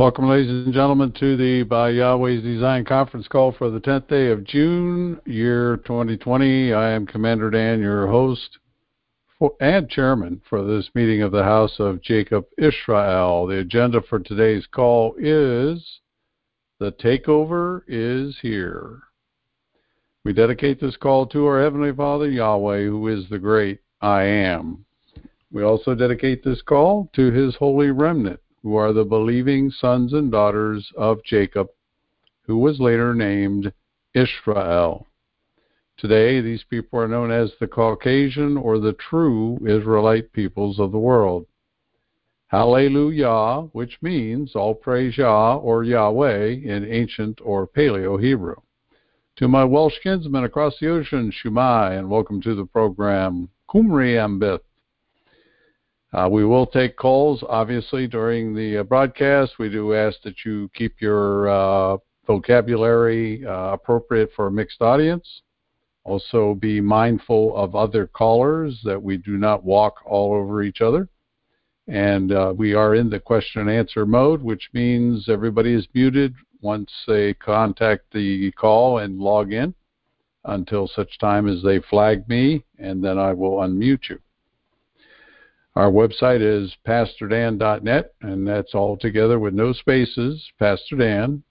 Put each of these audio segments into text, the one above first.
Welcome, ladies and gentlemen, to the By Yahweh's Design conference call for the 10th day of June, year 2020. I am Commander Dan, your host and chairman for this meeting of the House of Jacob Israel. The agenda for today's call is The Takeover is Here. We dedicate this call to our Heavenly Father, Yahweh, who is the great I Am. We also dedicate this call to His holy remnant, who are the believing sons and daughters of Jacob, who was later named Israel. Today, these people are known as the Caucasian or the true Israelite peoples of the world. Hallelujah, which means all praise Yah or Yahweh in ancient or Paleo Hebrew. To my Welsh kinsmen across the ocean, Shumai, and welcome to the program, Kumri Ambith. We will take calls, obviously, during the broadcast. We do ask that you keep your vocabulary appropriate for a mixed audience. Also, be mindful of other callers, that we do not walk all over each other. And we are in the question and answer mode, which means everybody is muted once they contact the call and log in until such time as they flag me, and then I will unmute you. Our website is pastordan.net, and that's all together with no spaces, pastordan.net.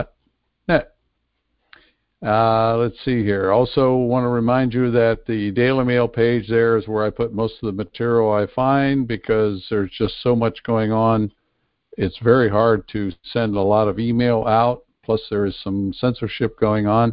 Let's see here. Also want to remind you that the Daily Mail page there is where I put most of the material I find, because there's just so much going on. It's very hard to send a lot of email out, plus there is some censorship going on.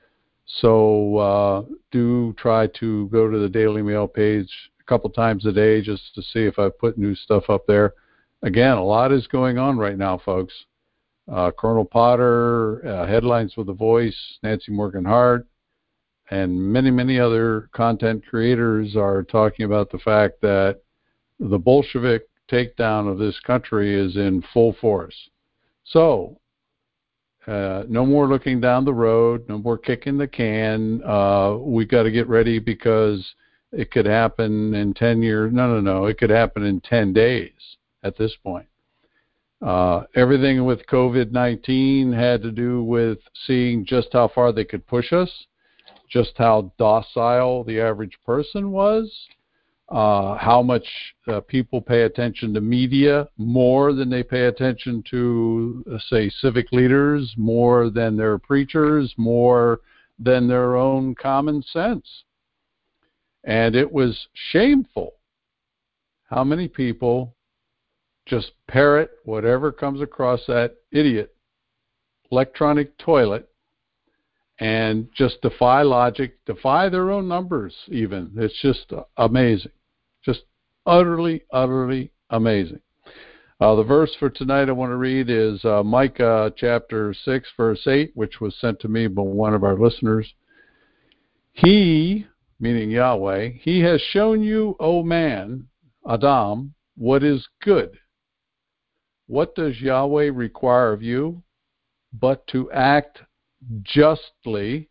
So do try to go to the Daily Mail page a couple times a day just to see if I put new stuff up there. Again, a lot is going on right now, folks. Colonel Potter, Headlines with a Voice, Nancy Morgan Hart, and many, many other content creators are talking about the fact that the Bolshevik takedown of this country is in full force. So, no more looking down the road, no more kicking the can. We got to get ready, because it could happen in 10 years. No. It could happen in 10 days at this point. Everything with COVID-19 had to do with seeing just how far they could push us, just how docile the average person was, how much people pay attention to media more than they pay attention to, say, civic leaders, more than their preachers, more than their own common sense. And it was shameful how many people just parrot whatever comes across that idiot electronic toilet and just defy logic, defy their own numbers even. It's just amazing. Just utterly, utterly amazing. The verse for tonight I want to read is Micah chapter 6, verse 8, which was sent to me by one of our listeners. He, meaning Yahweh, He has shown you, O man, Adam, what is good. What does Yahweh require of you but to act justly,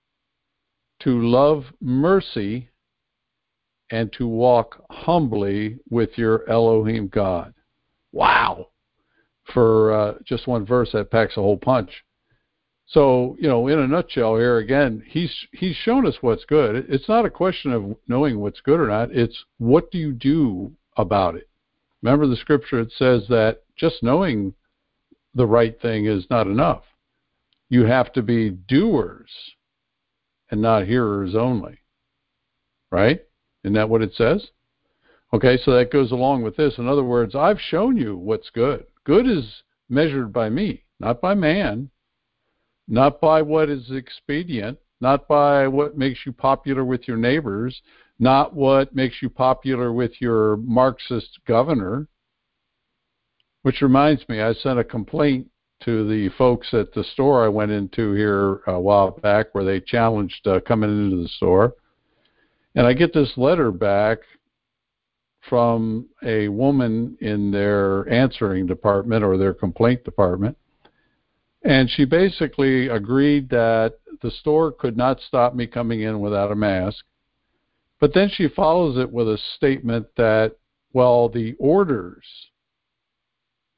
to love mercy, and to walk humbly with your Elohim God? Wow. For just one verse, that packs a whole punch. So, in a nutshell here, again, he's shown us what's good. It's not a question of knowing what's good or not. It's what do you do about it? Remember the scripture, it says that just knowing the right thing is not enough. You have to be doers and not hearers only. Right? Isn't that what it says? Okay, so that goes along with this. In other words, I've shown you what's good. Good is measured by me, not by man. Not by what is expedient, not by what makes you popular with your neighbors, not what makes you popular with your Marxist governor. Which reminds me, I sent a complaint to the folks at the store I went into here a while back, where they challenged coming into the store. And I get this letter back from a woman in their answering department, or their complaint department. And she basically agreed that the store could not stop me coming in without a mask. But then she follows it with a statement that, well, the orders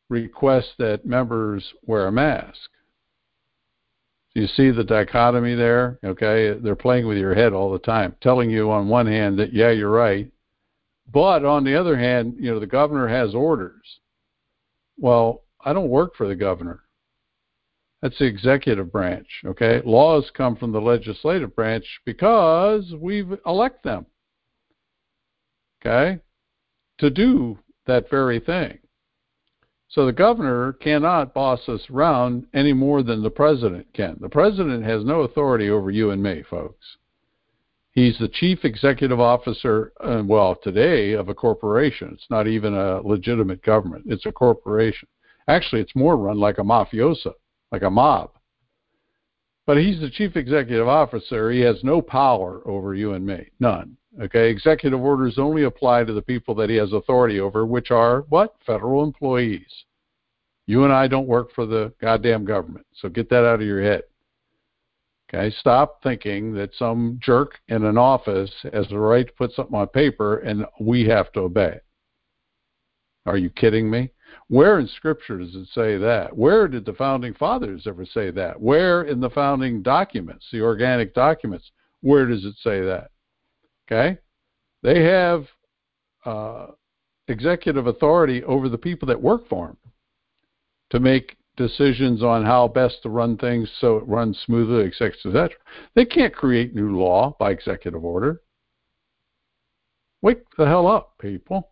request that members wear a mask. You see the dichotomy there? Okay, they're playing with your head all the time, telling you on one hand that, yeah, you're right, but on the other hand, the governor has orders. Well, I don't work for the governor. That's the executive branch, okay? Laws come from the legislative branch because we elect them, okay, to do that very thing. So the governor cannot boss us around any more than the president can. The president has no authority over you and me, folks. He's the chief executive officer, today, of a corporation. It's not even a legitimate government. It's a corporation. Actually, it's more run like a mafioso, like a mob. But he's the chief executive officer. He has no power over you and me. None. Okay? Executive orders only apply to the people that he has authority over, which are, what? Federal employees. You and I don't work for the goddamn government. So get that out of your head. Okay? Stop thinking that some jerk in an office has the right to put something on paper and we have to obey it. Are you kidding me? Where in Scripture does it say that? Where did the Founding Fathers ever say that? Where in the founding documents, the organic documents, where does it say that? Okay? They have executive authority over the people that work for them to make decisions on how best to run things so it runs smoothly, et cetera, et cetera. They can't create new law by executive order. Wake the hell up, people.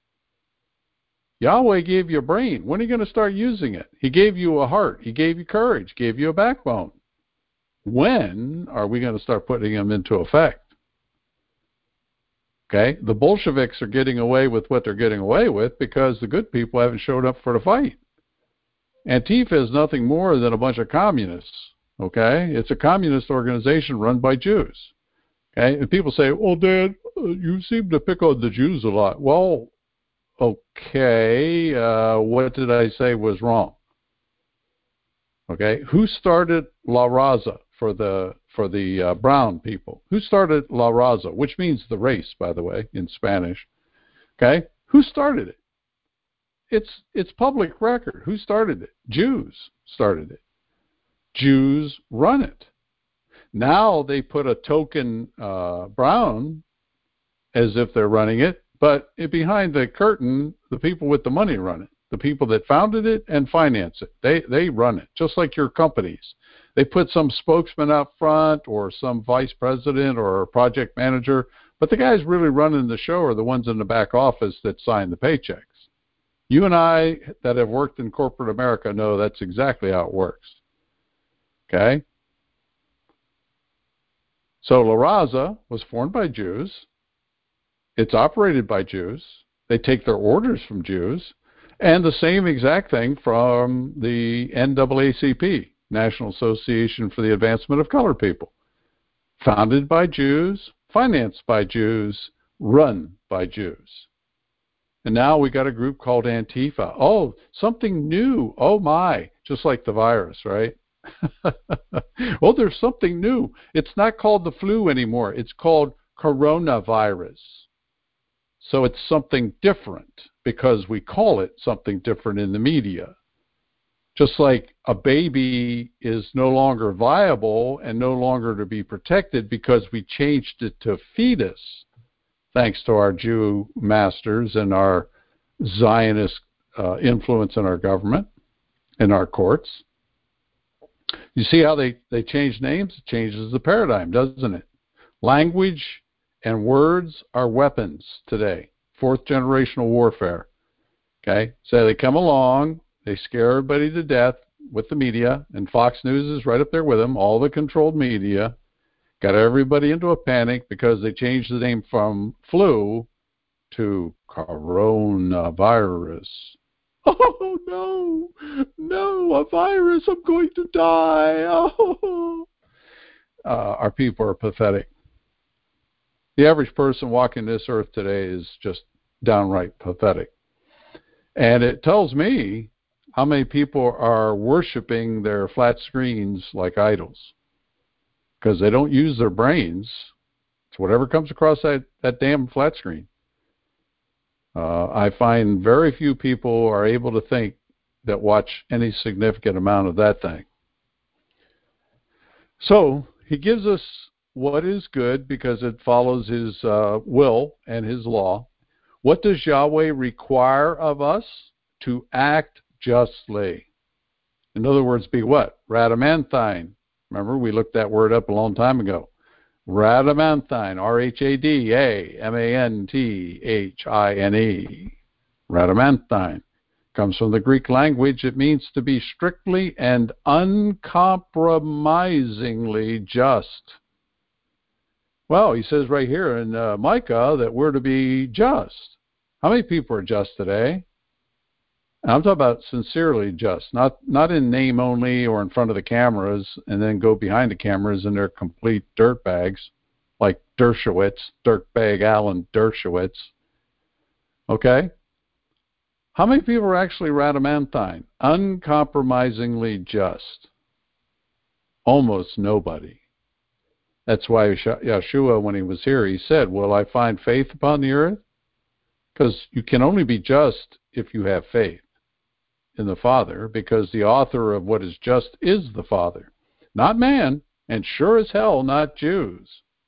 Yahweh gave you a brain. When are you going to start using it? He gave you a heart. He gave you courage. Gave you a backbone. When are we going to start putting them into effect? Okay? The Bolsheviks are getting away with what they're getting away with because the good people haven't showed up for the fight. Antifa is nothing more than a bunch of communists. Okay? It's a communist organization run by Jews. Okay? And people say, well, Dad, you seem to pick on the Jews a lot. Well, okay, what did I say was wrong? Okay, who started La Raza for the brown people? Who started La Raza, which means the race, by the way, in Spanish? Okay, who started it? It's public record. Who started it? Jews started it. Jews run it. Now they put a token brown as if they're running it. But behind the curtain, the people with the money run it. The people that founded it and finance it, they run it, just like your companies. They put some spokesman out front or some vice president or a project manager, but the guys really running the show are the ones in the back office that sign the paychecks. You and I that have worked in corporate America know that's exactly how it works. Okay? So La Raza was formed by Jews. It's operated by Jews. They take their orders from Jews. And the same exact thing from the NAACP, National Association for the Advancement of Colored People. Founded by Jews, financed by Jews, run by Jews. And now we got a group called Antifa. Oh, something new. Oh, my. Just like the virus, right? Oh, there's something new. It's not called the flu anymore. It's called coronavirus. So it's something different because we call it something different in the media. Just like a baby is no longer viable and no longer to be protected because we changed it to fetus, thanks to our Jew masters and our Zionist influence in our government, in our courts. You see how they change names? It changes the paradigm, doesn't it? Language and words are weapons today. Fourth generational warfare. Okay? So they come along, they scare everybody to death with the media, and Fox News is right up there with them, all the controlled media. Got everybody into a panic because they changed the name from flu to coronavirus. Oh, no, a virus, I'm going to die. Oh. Our people are pathetic. The average person walking this earth today is just downright pathetic. And it tells me how many people are worshiping their flat screens like idols because they don't use their brains. It's whatever comes across that damn flat screen. I find very few people are able to think that watch any significant amount of that thing. So he gives us what is good because it follows his will and his law. What does Yahweh require of us? To act justly. In other words, be what? Radamanthine. Remember, we looked that word up a long time ago. Radamanthine, Rhadamanthine. Radamanthine comes from the Greek language. It means to be strictly and uncompromisingly just. Well, he says right here in Micah that we're to be just. How many people are just today? And I'm talking about sincerely just, not in name only or in front of the cameras and then go behind the cameras and they're complete dirtbags like Dershowitz, Dirtbag Alan Dershowitz. Okay? How many people are actually Radamanthine? Uncompromisingly just. Almost nobody. That's why Yeshua, when he was here, he said, will I find faith upon the earth? Because you can only be just if you have faith in the Father, because the author of what is just is the Father, not man, and sure as hell not Jews.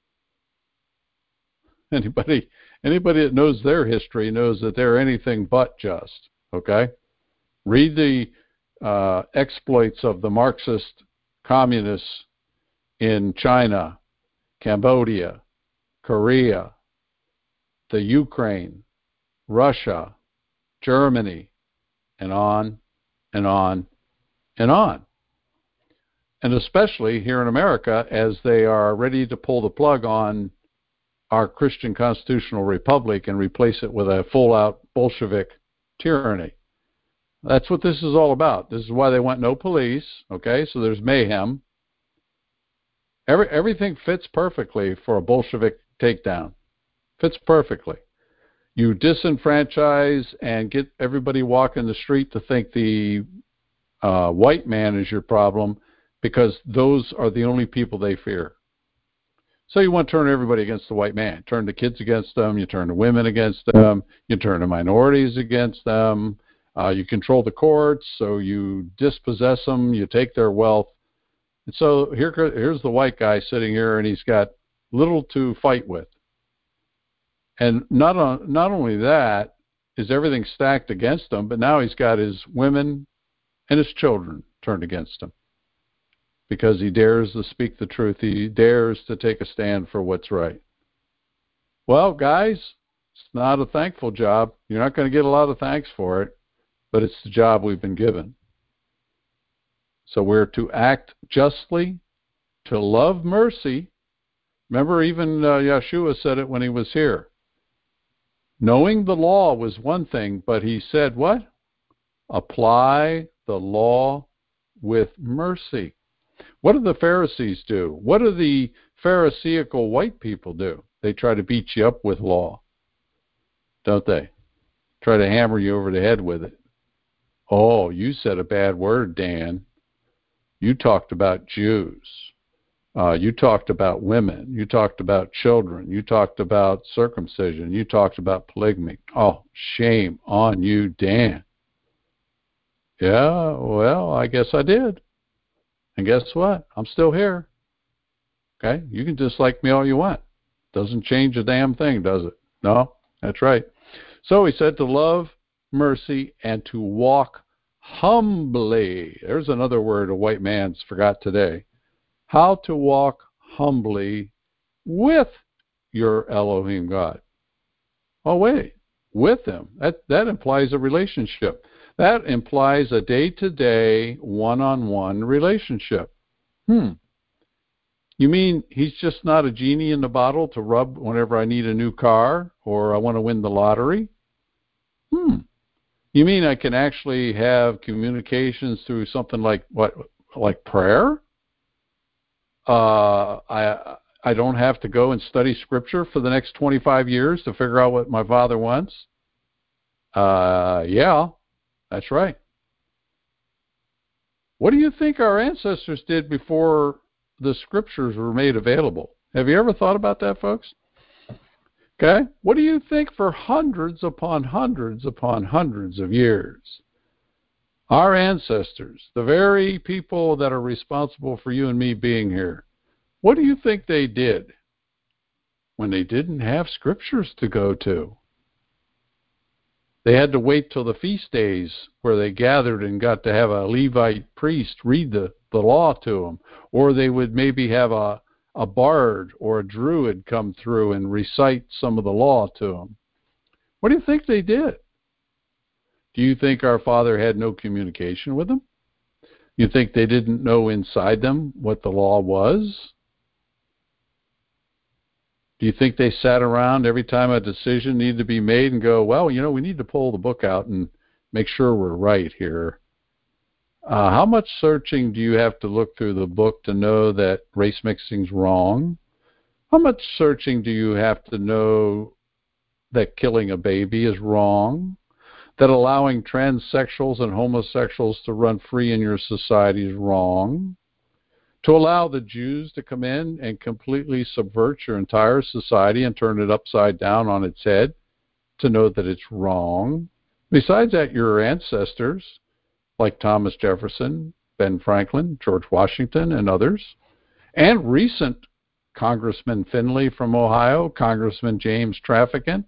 Anybody that knows their history knows that they're anything but just. Okay? Read the exploits of the Marxist communists in China, Cambodia, Korea, the Ukraine, Russia, Germany, and on and on and on. And especially here in America, as they are ready to pull the plug on our Christian constitutional republic and replace it with a full-out Bolshevik tyranny. That's what this is all about. This is why they want no police, okay? So there's mayhem. Everything fits perfectly for a Bolshevik takedown. Fits perfectly. You disenfranchise and get everybody walking the street to think the white man is your problem because those are the only people they fear. So you want to turn everybody against the white man. Turn the kids against them. You turn the women against them. You turn the minorities against them. You control the courts, so you dispossess them. You take their wealth. And so here's the white guy sitting here, and he's got little to fight with. And not only that is everything stacked against him, but now he's got his women and his children turned against him because he dares to speak the truth. He dares to take a stand for what's right. Well, guys, it's not a thankful job. You're not going to get a lot of thanks for it, but it's the job we've been given. So we're to act justly, to love mercy. Remember, even Yeshua said it when he was here. Knowing the law was one thing, but he said what? Apply the law with mercy. What do the Pharisees do? What do the Pharisaical white people do? They try to beat you up with law, don't they? Try to hammer you over the head with it. Oh, you said a bad word, Dan. You talked about Jews. You talked about women. You talked about children. You talked about circumcision. You talked about polygamy. Oh, shame on you, Dan. Yeah, well, I guess I did. And guess what? I'm still here. Okay? You can dislike me all you want. Doesn't change a damn thing, does it? No, that's right. So he said to love, mercy, and to walk humbly. There's another word a white man's forgot today. How to walk humbly with your Elohim God. Oh, wait, with him. That implies a relationship. That implies a day-to-day, one-on-one relationship. You mean he's just not a genie in the bottle to rub whenever I need a new car or I want to win the lottery? You mean I can actually have communications through something like what, like prayer? I don't have to go and study Scripture for the next 25 years to figure out what my Father wants? Yeah, that's right. What do you think our ancestors did before the Scriptures were made available? Have you ever thought about that, folks? Okay? What do you think for hundreds upon hundreds upon hundreds of years? Our ancestors, the very people that are responsible for you and me being here, what do you think they did when they didn't have scriptures to go to? They had to wait till the feast days where they gathered and got to have a Levite priest read the law to them. Or they would maybe have a bard or a druid come through and recite some of the law to them. What do you think they did? Do you think our Father had no communication with them? You think they didn't know inside them what the law was? Do you think they sat around every time a decision needed to be made and go, well, we need to pull the book out and make sure we're right here? How much searching do you have to look through the book to know that race mixing's wrong? How much searching do you have to know that killing a baby is wrong? That allowing transsexuals and homosexuals to run free in your society is wrong? To allow the Jews to come in and completely subvert your entire society and turn it upside down on its head, to know that it's wrong? Besides that, your ancestors, like Thomas Jefferson, Ben Franklin, George Washington, and others, and recent Congressman Finley from Ohio, Congressman James Traficant,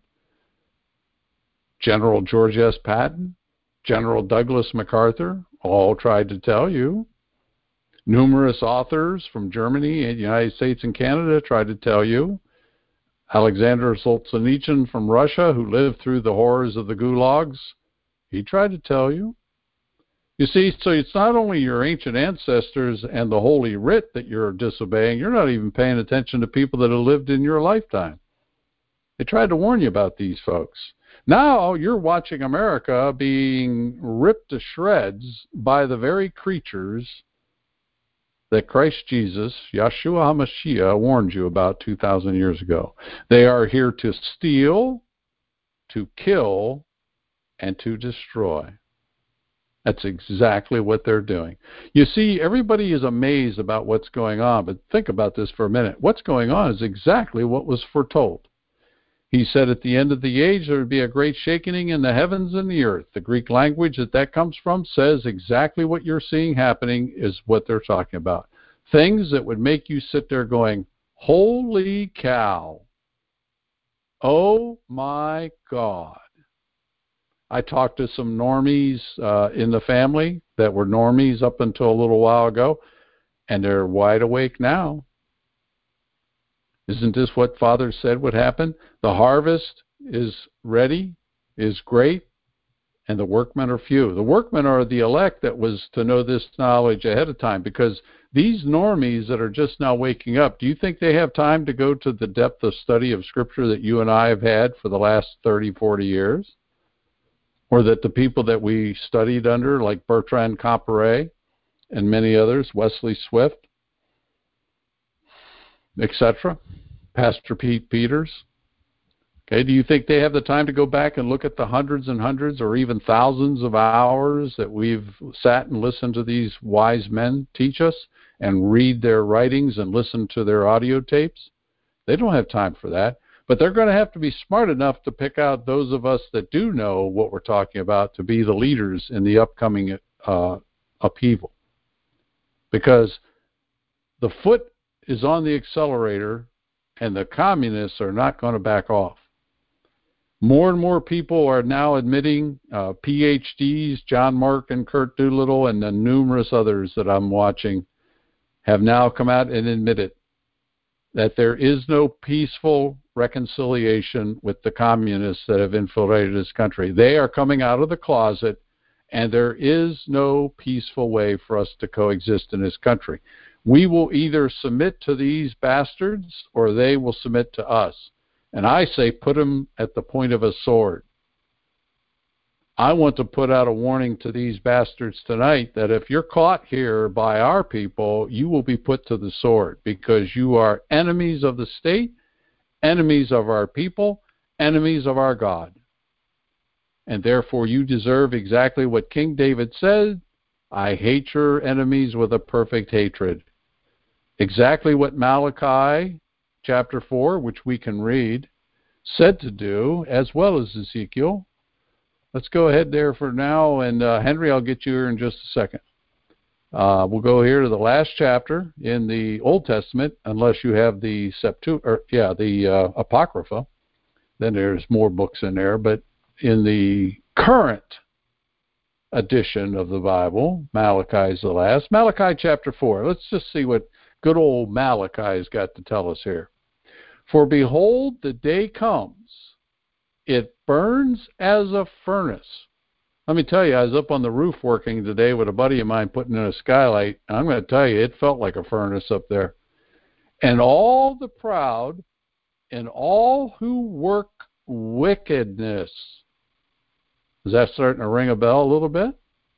General George S. Patton, General Douglas MacArthur, all tried to tell you. Numerous authors from Germany and the United States and Canada tried to tell you. Alexander Solzhenitsyn from Russia, who lived through the horrors of the gulags, he tried to tell you. You see, so it's not only your ancient ancestors and the Holy Writ that you're disobeying, you're not even paying attention to people that have lived in your lifetime. They tried to warn you about these folks. Now you're watching America being ripped to shreds by the very creatures that Christ Jesus, Yeshua HaMashiach, warned you about 2,000 years ago. They are here to steal, to kill, and to destroy. That's exactly what they're doing. You see, everybody is amazed about what's going on, but think about this for a minute. What's going on is exactly what was foretold. He said at the end of the age there would be a great shaking in the heavens and the earth. The Greek language that comes from says exactly what you're seeing happening is what they're talking about. Things that would make you sit there going, holy cow, oh my God. I talked to some normies in the family that were normies up until a little while ago, and they're wide awake now. Isn't this what Father said would happen? The harvest is ready, is great, and the workmen are few. The workmen are the elect that was to know this knowledge ahead of time, because these normies that are just now waking up, do you think they have time to go to the depth of study of Scripture that you and I have had for the last 30, 40 years? Or that the people that we studied under, like Bertrand Comparet and many others, Wesley Swift, etc., Pastor Pete Peters. Okay, do you think they have the time to go back and look at the hundreds and hundreds or even thousands of hours that we've sat and listened to these wise men teach us and read their writings and listen to their audio tapes? They don't have time for that. But they're going to have to be smart enough to pick out those of us that do know what we're talking about to be the leaders in the upcoming upheaval. Because the foot is on the accelerator, and the communists are not going to back off. More and more people are now admitting, PhDs, John Mark and Kurt Doolittle, and the numerous others that I'm watching, have now come out and admitted that there is no peaceful reconciliation with the communists that have infiltrated this country. They are coming out of the closet, and there is no peaceful way for us to coexist in this country. We will either submit to these bastards or they will submit to us. And I say put them at the point of a sword. I want to put out a warning to these bastards tonight that if you're caught here by our people, you will be put to the sword, because you are enemies of the state, enemies of our people, enemies of our God. And therefore you deserve exactly what King David said, I hate your enemies with a perfect hatred. Exactly what Malachi chapter 4, which we can read, said to do, as well as Ezekiel. let's go ahead there for now, and Henry, I'll get you here in just a second. We'll go here to the last chapter in the Old Testament, unless you have the Apocrypha. Then there's more books in there, but in the current edition of the Bible, Malachi is the last. Malachi chapter 4. Let's just see what good old Malachi's got to tell us here. For behold, the day comes, it burns as a furnace. Let me tell you, I was up on the roof working today with a buddy of mine putting in a skylight, and I'm going to tell you, it felt like a furnace up there. And all the proud and all who work wickedness, is that starting to ring a bell a little bit?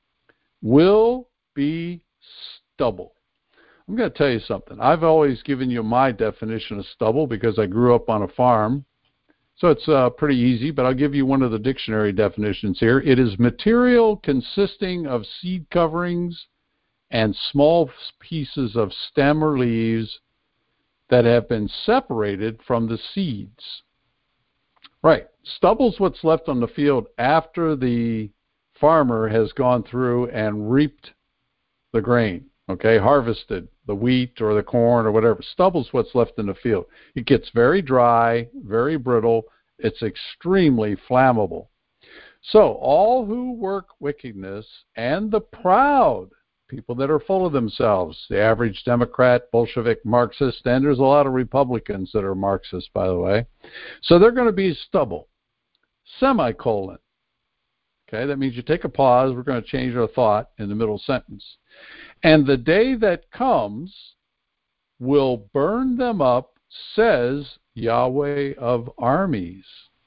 Will be stubble. I'm going to tell you something. I've always given you my definition of stubble because I grew up on a farm. So it's pretty easy, but I'll give you one of the dictionary definitions here. It is material consisting of seed coverings and small pieces of stem or leaves that have been separated from the seeds. Right. Stubble's what's left on the field after the farmer has gone through and reaped the grain, okay, harvested the wheat or the corn or whatever. Stubble's what's left in the field. It gets very dry, very brittle. It's extremely flammable. So all who work wickedness and the proud, people that are full of themselves, the average Democrat, Bolshevik, Marxist, and there's a lot of Republicans that are Marxist, by the way. So they're going to be stubble. Semicolon. Okay, that means you take a pause. We're going to change our thought in the middle sentence. And the day that comes will burn them up, says Yahweh of armies.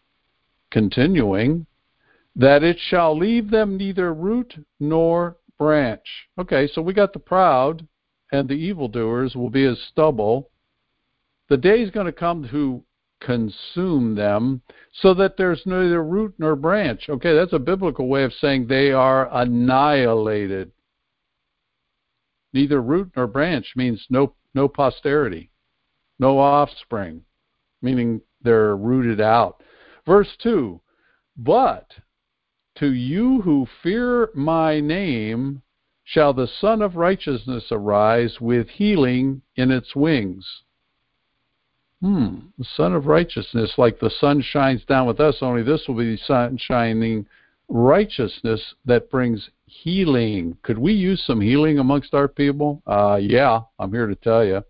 Continuing, that it shall leave them neither root nor branch. Okay, so we got the proud and the evildoers will be as stubble. The day is going to come to consume them so that there's neither root nor branch. Okay, that's a biblical way of saying they are annihilated. Neither root nor branch means no posterity, no offspring, meaning they're rooted out. Verse 2, but to you who fear my name shall the Son of Righteousness arise with healing in its wings. The Son of Righteousness, like the sun shines down with us, only this will be sun shining righteousness that brings healing. Could we use some healing amongst our people? Yeah, I'm here to tell you.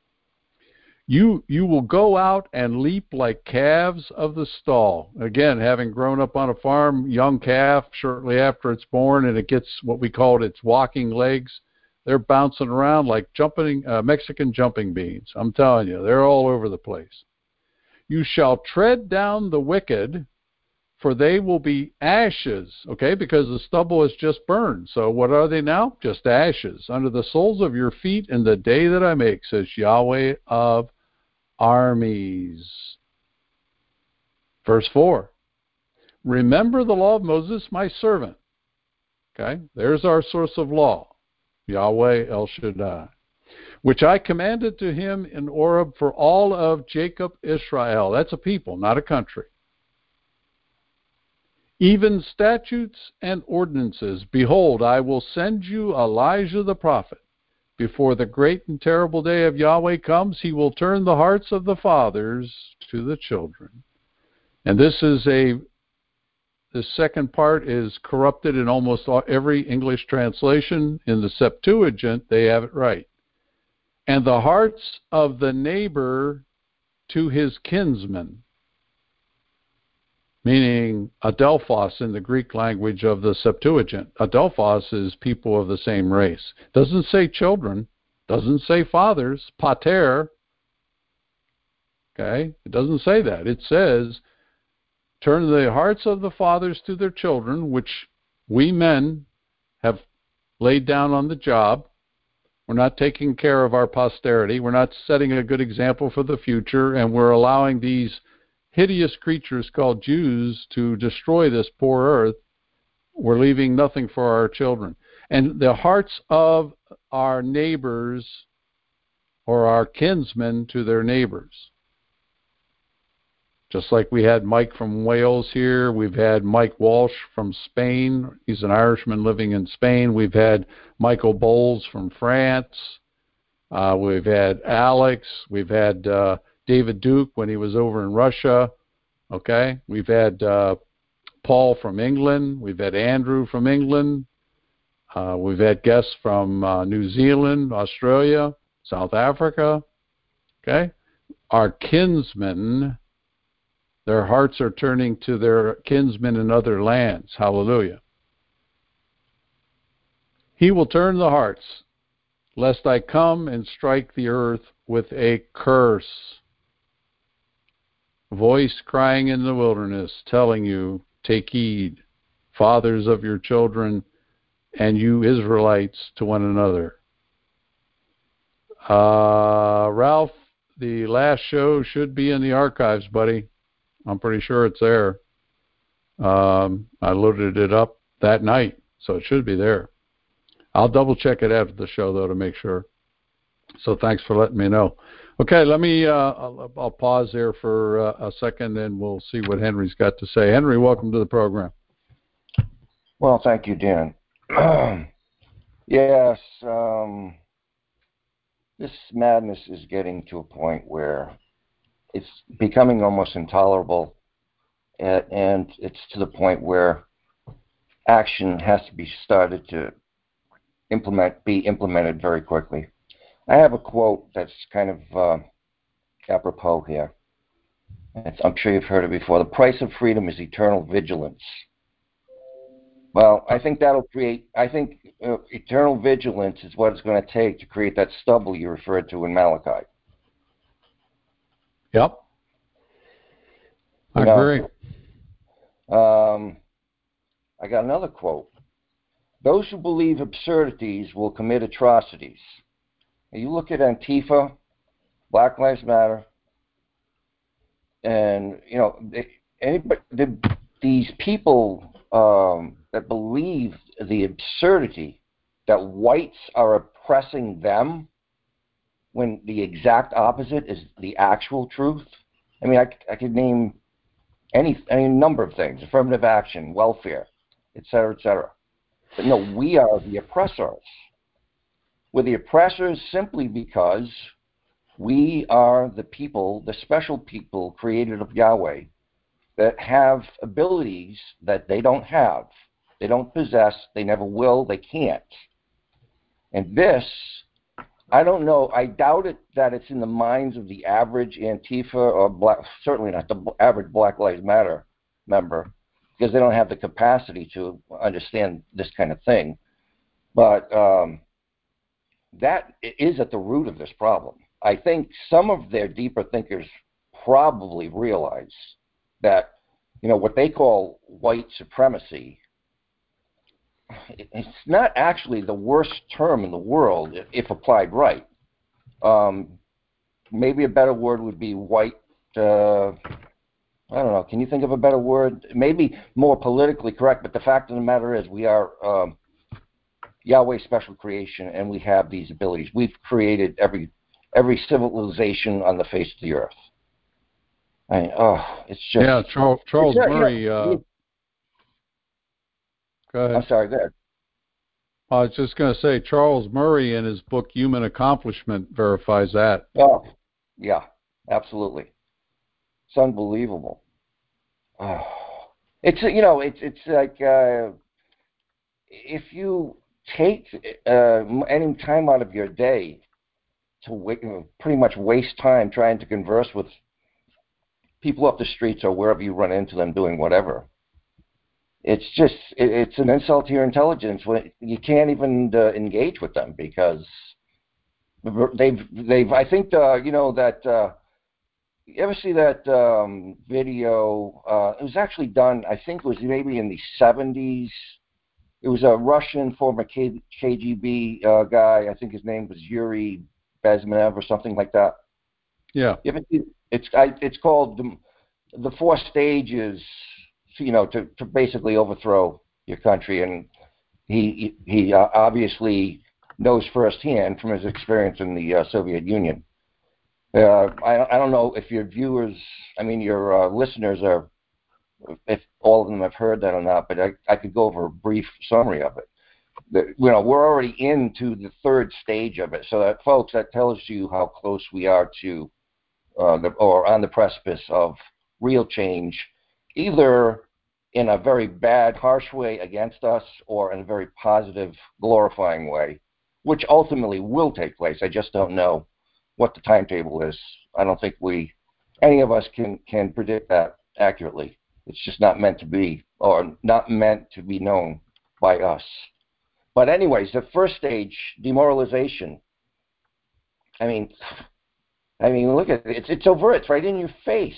You will go out and leap like calves of the stall. Again, having grown up on a farm, young calf, shortly after it's born, and it gets what we call its walking legs, they're bouncing around like Mexican jumping beans. I'm telling you, they're all over the place. You shall tread down the wicked, for they will be ashes, okay, because the stubble is just burned. So what are they now? Just ashes under the soles of your feet in the day that I make, says Yahweh of armies. Verse 4, remember the law of Moses, my servant. Okay, there's our source of law, Yahweh El Shaddai, which I commanded to him in Oreb for all of Jacob Israel. That's a people, not a country. Even statutes and ordinances. Behold, I will send you Elijah the prophet. Before the great and terrible day of Yahweh comes, he will turn the hearts of the fathers to the children. And this second part is corrupted in almost every English translation. In the Septuagint, they have it right. And the hearts of the neighbor to his kinsman. Meaning adelphos in the Greek language of the Septuagint. Adelphos is people of the same race. Doesn't say children, doesn't say fathers, pater. Okay, it doesn't say that. It says, turn the hearts of the fathers to their children, which we men have laid down on the job. We're not taking care of our posterity. We're not setting a good example for the future, and we're allowing these hideous creatures called Jews to destroy this poor earth. We're leaving nothing for our children. And the hearts of our neighbors or our kinsmen to their neighbors. Just like we had Mike from Wales here, we've had Mike Walsh from Spain. He's an Irishman living in Spain. We've had Michael Bowles from France. We've had Alex. We've had David Duke when he was over in Russia. Okay. We've had Paul from England. We've had Andrew from England. We've had guests from New Zealand, Australia, South Africa. Okay. Our kinsmen, their hearts are turning to their kinsmen in other lands. Hallelujah. He will turn the hearts, lest I come and strike the earth with a curse. Voice crying in the wilderness, telling you, take heed, fathers of your children, and you Israelites to one another. Ralph, the last show should be in the archives, buddy. I'm pretty sure it's there. I loaded it up that night, so it should be there. I'll double check it after the show, though, to make sure. So thanks for letting me know. Okay, let me, I'll pause there for a second, and we'll see what Henry's got to say. Henry, welcome to the program. Well, thank you, Dan. Yes, this madness is getting to a point where it's becoming almost intolerable, and it's to the point where action has to be started to be implemented very quickly. I have a quote that's kind of apropos here. I'm sure you've heard it before. The price of freedom is eternal vigilance. Well, I think that'll create, eternal vigilance is what it's going to take to create that stubble you referred to in Malachi. Yep. I agree. I got another quote. Those who believe absurdities will commit atrocities. You look at Antifa, Black Lives Matter, and these people that believe the absurdity that whites are oppressing them when the exact opposite is the actual truth. I mean, I could name any number of things: affirmative action, welfare, et cetera, et cetera. But no, we are the oppressors. We're the oppressors simply because we are the people, the special people created of Yahweh, that have abilities that they don't have. They don't possess. They never will. They can't. And this, I don't know. I doubt it that it's in the minds of the average Antifa or certainly not the average Black Lives Matter member, because they don't have the capacity to understand this kind of thing. But that is at the root of this problem. I think some of their deeper thinkers probably realize that, what they call white supremacy, it's not actually the worst term in the world if applied right. Maybe a better word would be white, I don't know, can you think of a better word? Maybe more politically correct, but the fact of the matter is we are Yahweh's special creation, and we have these abilities. We've created every civilization on the face of the earth. It's just... Yeah, Charles Murray... go ahead. I'm sorry, go ahead. I was just going to say, Charles Murray in his book Human Accomplishment verifies that. Oh, yeah, absolutely. It's unbelievable. It's like if you take any time out of your day to pretty much waste time trying to converse with people off the streets or wherever you run into them doing whatever, it's an insult to your intelligence when you can't even engage with them, because they've I think that you ever see that video? It was actually done, I think it was maybe in the 70s. It was a Russian former KGB guy. I think his name was Yuri Bezmenev or something like that. Yeah. It's called the Four Stages, to basically overthrow your country. And he obviously knows firsthand from his experience in the Soviet Union. I don't know if your viewers, I mean your listeners are, if all of them have heard that or not, but I could go over a brief summary of it. We're already into the third stage of it, so that, folks, that tells you how close we are to, or on the precipice of real change, either in a very bad, harsh way against us, or in a very positive, glorifying way, which ultimately will take place. I just don't know what the timetable is. I don't think any of us can predict that accurately. It's just not meant to be, or not meant to be known by us. But anyways, the first stage, demoralization. I mean, look at it. It's overt. It's right in your face.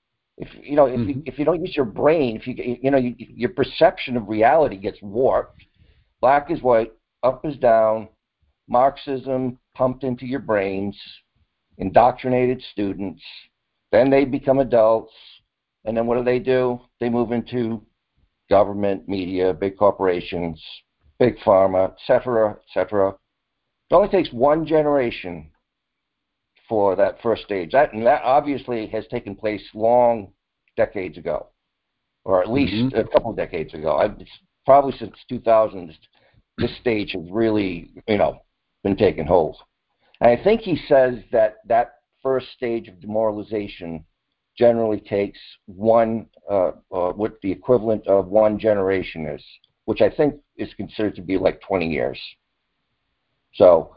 If you don't use your brain, your perception of reality gets warped. Black is white, up is down. Marxism pumped into your brains. Indoctrinated students. Then they become adults, and then what do? They move into government, media, big corporations, big pharma, etc., etc. It only takes one generation for that first stage. That obviously has taken place long decades ago, or at least a couple of decades ago. It's probably since 2000, this stage has really, been taken hold. And I think he says that first stage of demoralization generally takes what the equivalent of one generation is, which I think is considered to be like 20 years. So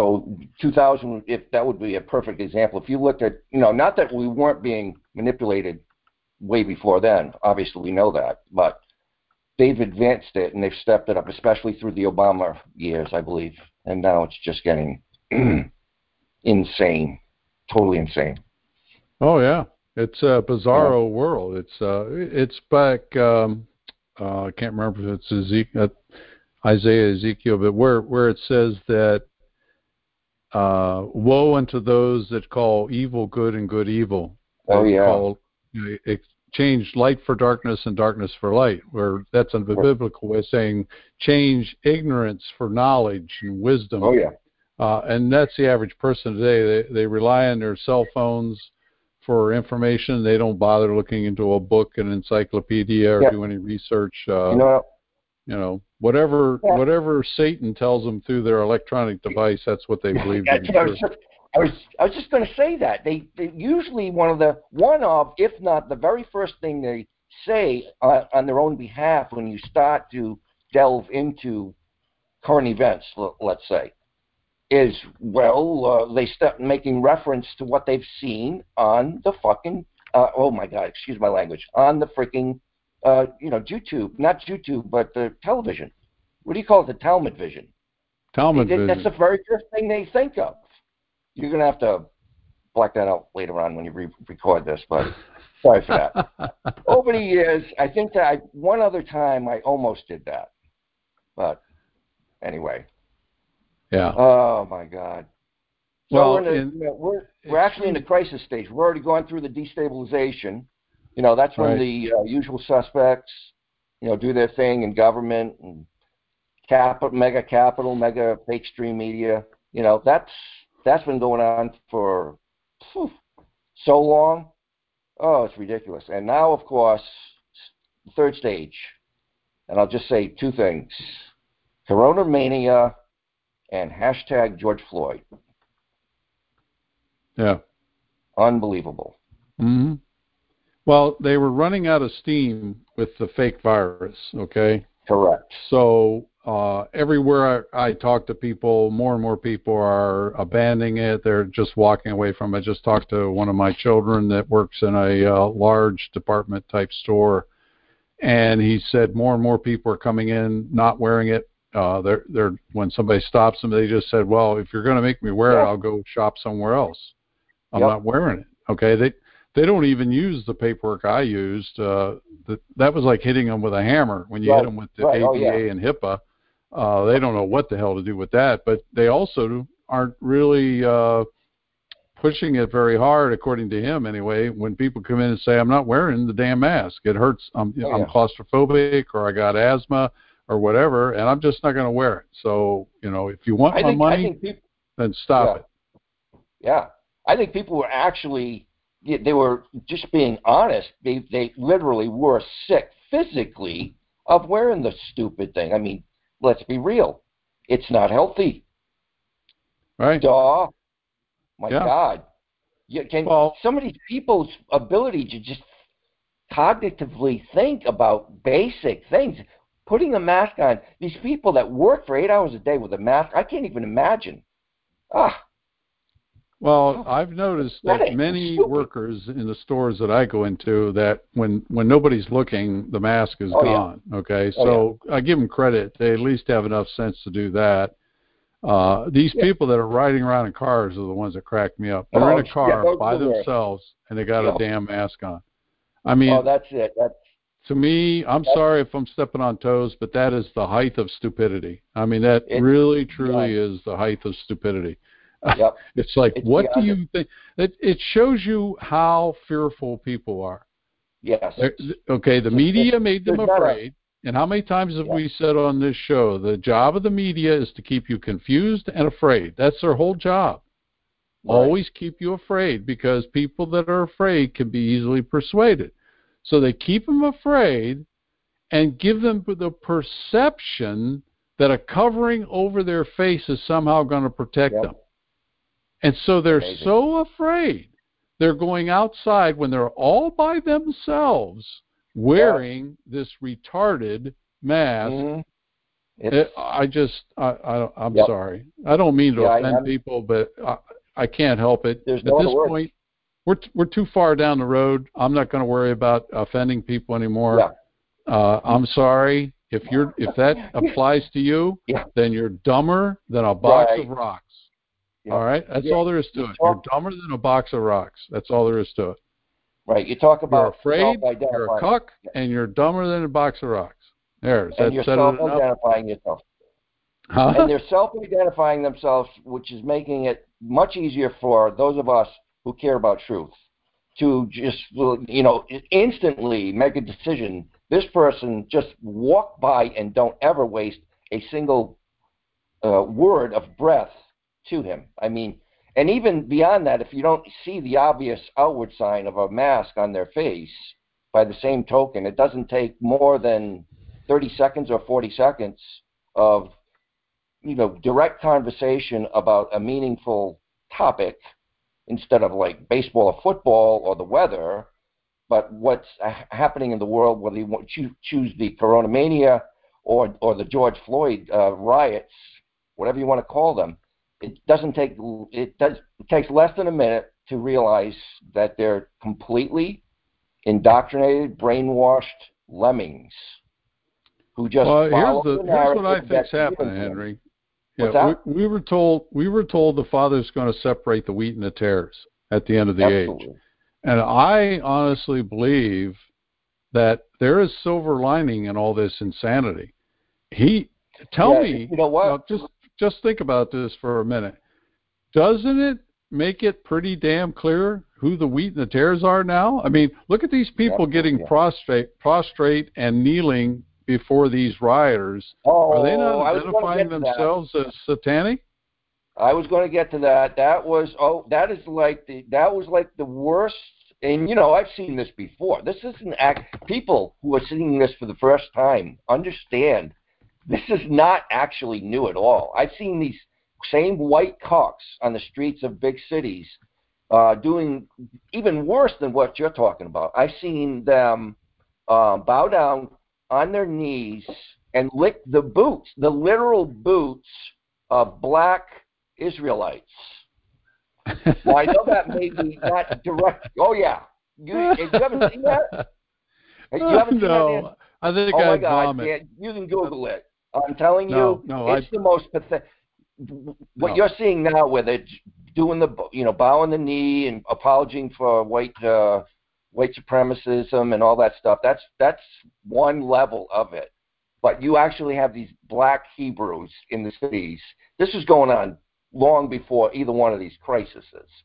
2000, if that would be a perfect example. If you looked at, not that we weren't being manipulated way before then, obviously we know that, but they've advanced it and they've stepped it up, especially through the Obama years, I believe. And now it's just getting insane, totally insane. Oh yeah, it's a bizarro world. It's back. I can't remember if it's Isaiah, Ezekiel, but where it says that woe unto those that call evil good and good evil. Change light for darkness and darkness for light, where that's a biblical way of saying change ignorance for knowledge and wisdom. Oh yeah. And that's the average person today. They rely on their cell phones for information. They don't bother looking into a book, an encyclopedia, or do any research. Whatever Satan tells them through their electronic device, that's what they believe to be true. I was just going to say that they usually one of if not the very first thing they say on their own behalf when you start to delve into current events, let's say, is they start making reference to what they've seen on the fucking oh my god, excuse my language, on the freaking YouTube, not YouTube, but the television. What do you call it? The Talmud vision. Vision. That's the very first thing they think of. You're going to have to black that out later on when you record this, but sorry for that. Over the years, I think that one other time I almost did that. But anyway. Yeah. Oh, my God. So we're actually in the crisis stage. We've already gone through the destabilization. That's when the usual suspects, do their thing in government and mega capital, mega fake stream media. That's been going on for so long. Oh, it's ridiculous. And now, of course, third stage. And I'll just say two things. Corona mania and hashtag George Floyd. Yeah. Unbelievable. Mm-hmm. Well, they were running out of steam with the fake virus, okay? Correct. So everywhere I talk to people, more and more people are abandoning it. They're just walking away from it. I just talked to one of my children that works in a large department-type store, and he said more and more people are coming in not wearing it. They're when somebody stops them, they just said, well, if you're going to make me wear it, I'll go shop somewhere else. I'm not wearing it. Okay, they don't even use the paperwork I used. That was like hitting them with a hammer when you hit them with the ADA and HIPAA. They don't know what the hell to do with that, but they also aren't really pushing it very hard, according to him anyway. When people come in and say, I'm not wearing the damn mask, it hurts, I'm claustrophobic, or I got asthma, or whatever, and I'm just not going to wear it. So, if you want my money, then stop it. Yeah. I think people were actually, they were just being honest. They literally were sick physically of wearing the stupid thing. I mean, let's be real. It's not healthy. Right. Duh. My Yeah. God. Well, Some of these people's ability to just cognitively think about basic things, putting a mask on, these people that work for 8 hours a day with a mask, I can't even imagine. well, I've noticed that many workers in the stores that I go into, that when nobody's looking, the mask is gone. Yeah. Okay, so I give them credit; they at least have enough sense to do that. These people that are riding around in cars are the ones that crack me up. They're in a car by themselves and they got a damn mask on. I mean, that's it. To me, I'm sorry if I'm stepping on toes, but that is the height of stupidity. I mean, that really, truly is the height of stupidity. Yep. It's like, what do you think? It shows you how fearful people are. Yes. Okay, the media made them afraid. And how many times have we said on this show, the job of the media is to keep you confused and afraid. That's their whole job. Right. Always keep you afraid, because people that are afraid can be easily persuaded. So they keep them afraid and give them the perception that a covering over their face is somehow going to protect them. And so they're so afraid, they're going outside when they're all by themselves wearing this retarded mask. Mm-hmm. I'm sorry. I don't mean to offend people, but I can't help it. At this point, we're too far down the road. I'm not going to worry about offending people anymore. Yeah. I'm sorry. If that applies to you, then you're dumber than a box of rocks. Yeah. All right? That's all there is to it. You're dumber than a box of rocks. That's all there is to it. Right. You talk about you're afraid, you're a cuck, and you're dumber than a box of rocks. There. And you're self-identifying yourself. Huh? And they're self-identifying themselves, which is making it much easier for those of us who care about truth to just, instantly make a decision. This person, just walk by and don't ever waste a single word of breath to him. I mean, and even beyond that, if you don't see the obvious outward sign of a mask on their face, by the same token, it doesn't take more than 30 seconds or 40 seconds of, direct conversation about a meaningful topic, instead of like baseball or football or the weather, but what's happening in the world, whether you choose the Coronamania or the George Floyd riots, whatever you want to call them. It takes less than a minute to realize that they're completely indoctrinated, brainwashed lemmings who just follow the narrative. Here's what I think's happening, Henry. Yeah, we were told the Father's going to separate the wheat and the tares at the end of the age, and I honestly believe that there is silver lining in all this insanity. Tell me, you know what? Just think about this for a minute. Doesn't it make it pretty damn clear who the wheat and the tares are now? I mean, look at these people getting prostrate and kneeling before these rioters. Are they not identifying themselves as satanic? I was going to get to that. That was like the worst. And I've seen this before. This isn't people who are seeing this for the first time understand. This is not actually new at all. I've seen these same white cocks on the streets of big cities doing even worse than what you're talking about. I've seen them bow down on their knees and lick the boots, the literal boots of black Israelites. Now, I know that may be not direct. Oh, yeah. You haven't seen that? You haven't seen that? I think oh, my I'd God. vomit. Yeah, you can Google it. I'm telling you, it's the most pathetic. What you're seeing now, where they're doing bowing the knee and apologizing for white supremacism and all that stuff, that's one level of it. But you actually have these black Hebrews in the cities. This is going on long before either one of these crises,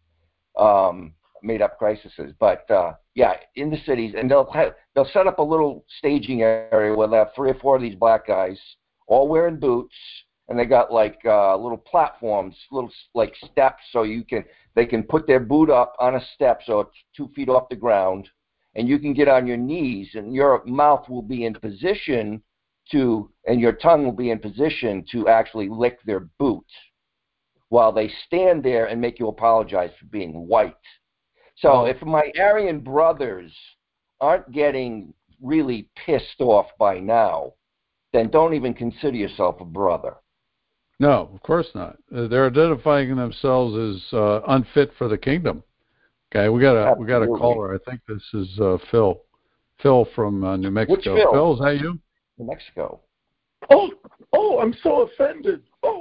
made-up crises. But in the cities, and they'll set up a little staging area where they have 3 or 4 of these black guys, all wearing boots, and they got like little platforms, little like steps, so they can put their boot up on a step so it's 2 feet off the ground, and you can get on your knees, and your mouth will be in position and your tongue will be in position to actually lick their boot while they stand there and make you apologize for being white. So if my Aryan brothers aren't getting really pissed off by now, then don't even consider yourself a brother. No, of course not. They're identifying themselves as unfit for the kingdom. Okay, we got a caller. I think this is Phil. Phil from New Mexico. Which Phil? Phil, is that you? New Mexico. Oh, I'm so offended.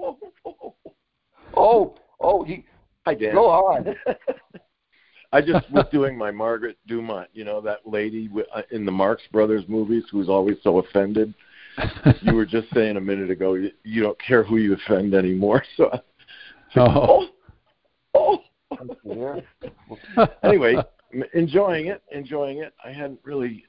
Hi, Dan. Go on. I just was doing my Margaret Dumont, that lady in the Marx Brothers movies who's always so offended. You were just saying a minute ago, you don't care who you offend anymore. So, Anyway, enjoying it. I hadn't really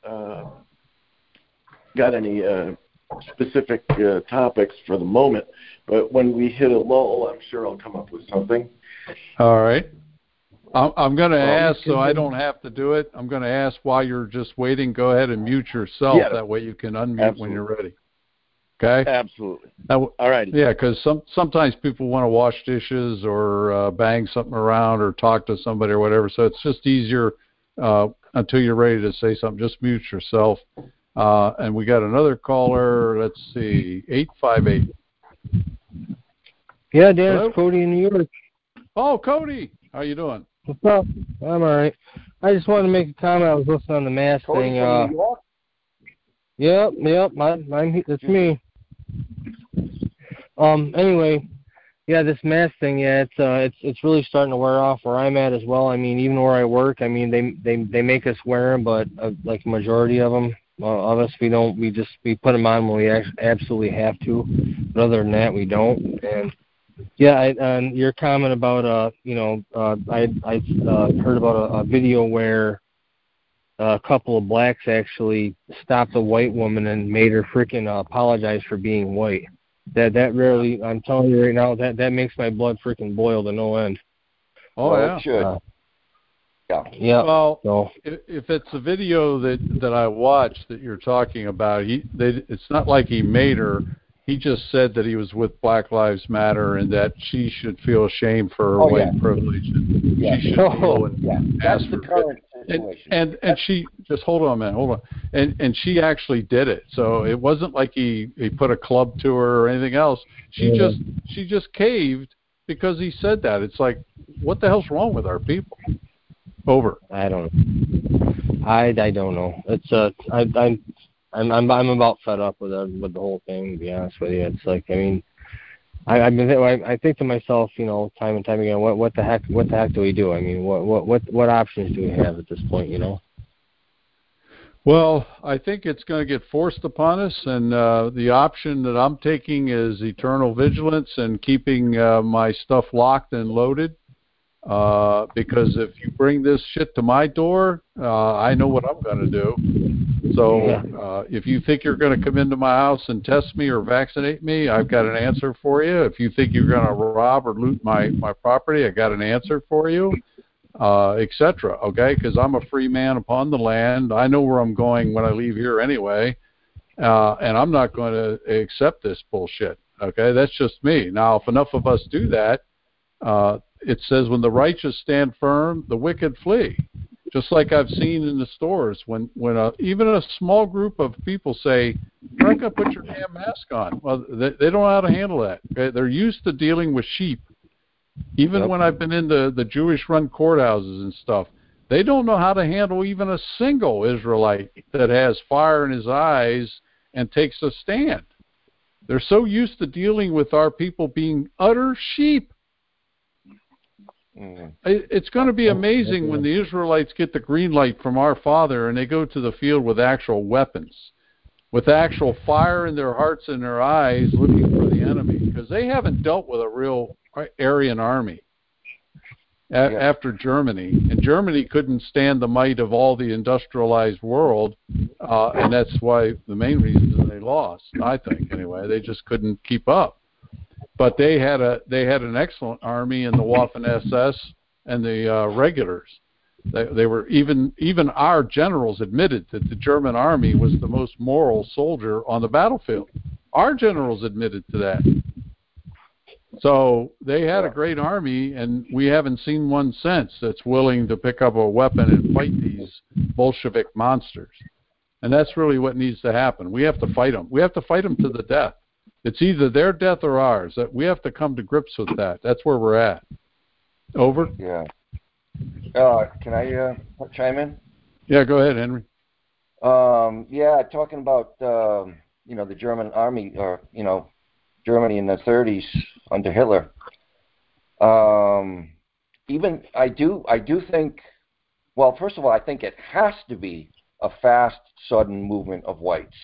got any specific topics for the moment, but when we hit a lull, I'm sure I'll come up with something. All right. I'm going to ask, so I don't have to do it. I'm going to ask while you're just waiting. Go ahead and mute yourself. Yeah, that way you can unmute when you're ready. Okay? Absolutely. All right. Yeah, because sometimes people want to wash dishes or bang something around or talk to somebody or whatever, so it's just easier until you're ready to say something. Just mute yourself. And we got another caller. Let's see, 858. Yeah, Dan, it's Cody in New York. Oh, Cody. How you doing? What's up? I'm all right. I just wanted to make a comment. I was listening on the mask Cody thing. From New York? Yep. It's me. Anyway, yeah, this mask thing. Yeah, it's really starting to wear off where I'm at as well. I mean, even where I work, I mean, they make us wear them, but like majority of them, of us, we don't. We put them on when we absolutely have to. But other than that, we don't. And yeah, your comment about I heard about a video where a couple of blacks actually stopped a white woman and made her freaking apologize for being white. That really, I'm telling you right now, that makes my blood freaking boil to no end. Oh yeah. It should. Yeah. Well, if it's a video that I watched that you're talking about, it's not like he made her. He just said that he was with Black Lives Matter and that she should feel ashamed for her white privilege. And she should go and ask for it. And she just hold on a minute, and she actually did it. So it wasn't like he put a club to her or anything else. She just caved because he said that. It's like, what the hell's wrong with our people? Over. I don't know. I don't know. It's I'm about fed up with the whole thing, to be honest with you. It's like, I mean, I think to myself, time and time again, what the heck do we do? I mean, what options do we have at this point, Well, I think it's going to get forced upon us, and the option that I'm taking is eternal vigilance and keeping my stuff locked and loaded. Because if you bring this shit to my door, I know what I'm going to do. So if you think you're going to come into my house and test me or vaccinate me, I've got an answer for you. If you think you're going to rob or loot my property, I got an answer for you, etc. Okay, because I'm a free man upon the land. I know where I'm going when I leave here anyway, and I'm not going to accept this bullshit. Okay, that's just me. Now, if enough of us do that, it says when the righteous stand firm, the wicked flee. Just like I've seen in the stores, when even a small group of people say, "You're not going to put your damn mask on." Well, they don't know how to handle that. Okay? They're used to dealing with sheep. Even when I've been in the Jewish-run courthouses and stuff, they don't know how to handle even a single Israelite that has fire in his eyes and takes a stand. They're so used to dealing with our people being utter sheep. It's going to be amazing when the Israelites get the green light from our Father and they go to the field with actual weapons, with actual fire in their hearts and their eyes looking for the enemy, because they haven't dealt with a real Aryan army after Germany. And Germany couldn't stand the might of all the industrialized world, and that's why the main reason they lost, I think, anyway. They just couldn't keep up. but they had an excellent army in the Waffen SS and the regulars. They were even our generals admitted that the German army was the most moral soldier on the battlefield. Our generals admitted to that. So they had a great army, and we haven't seen one since that's willing to pick up a weapon and fight these Bolshevik monsters. And that's really what needs to happen. We have to fight them. We have to fight them to the death. It's either their death or ours. That we have to come to grips with that. That's where we're at. Over? Yeah. Can I chime in? Yeah, go ahead, Henry. Yeah, talking about the German army, or Germany in the 30s under Hitler. Even I do think. Well, first of all, I think it has to be a fast, sudden movement of whites.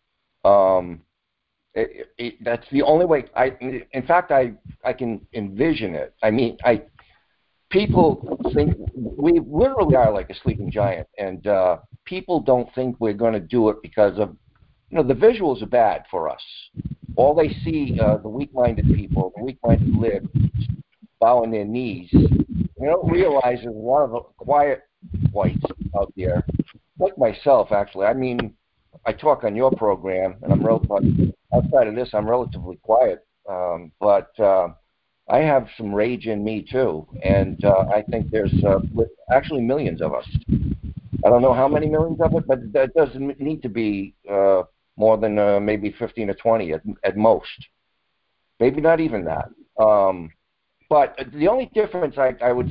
That's the only way. In fact, I can envision it. I mean, people think we literally are like a sleeping giant, and people don't think we're going to do it because of, the visuals are bad for us. All they see, the weak-minded people, the weak-minded libs, bowing their knees. They don't realize there's a lot of quiet whites out there, like myself, actually. I mean, I talk on your program, and outside of this, I'm relatively quiet. But I have some rage in me too, and I think there's actually millions of us. I don't know how many millions of it, but that doesn't need to be more than maybe 15 or 20 at most. Maybe not even that. But the only difference I would,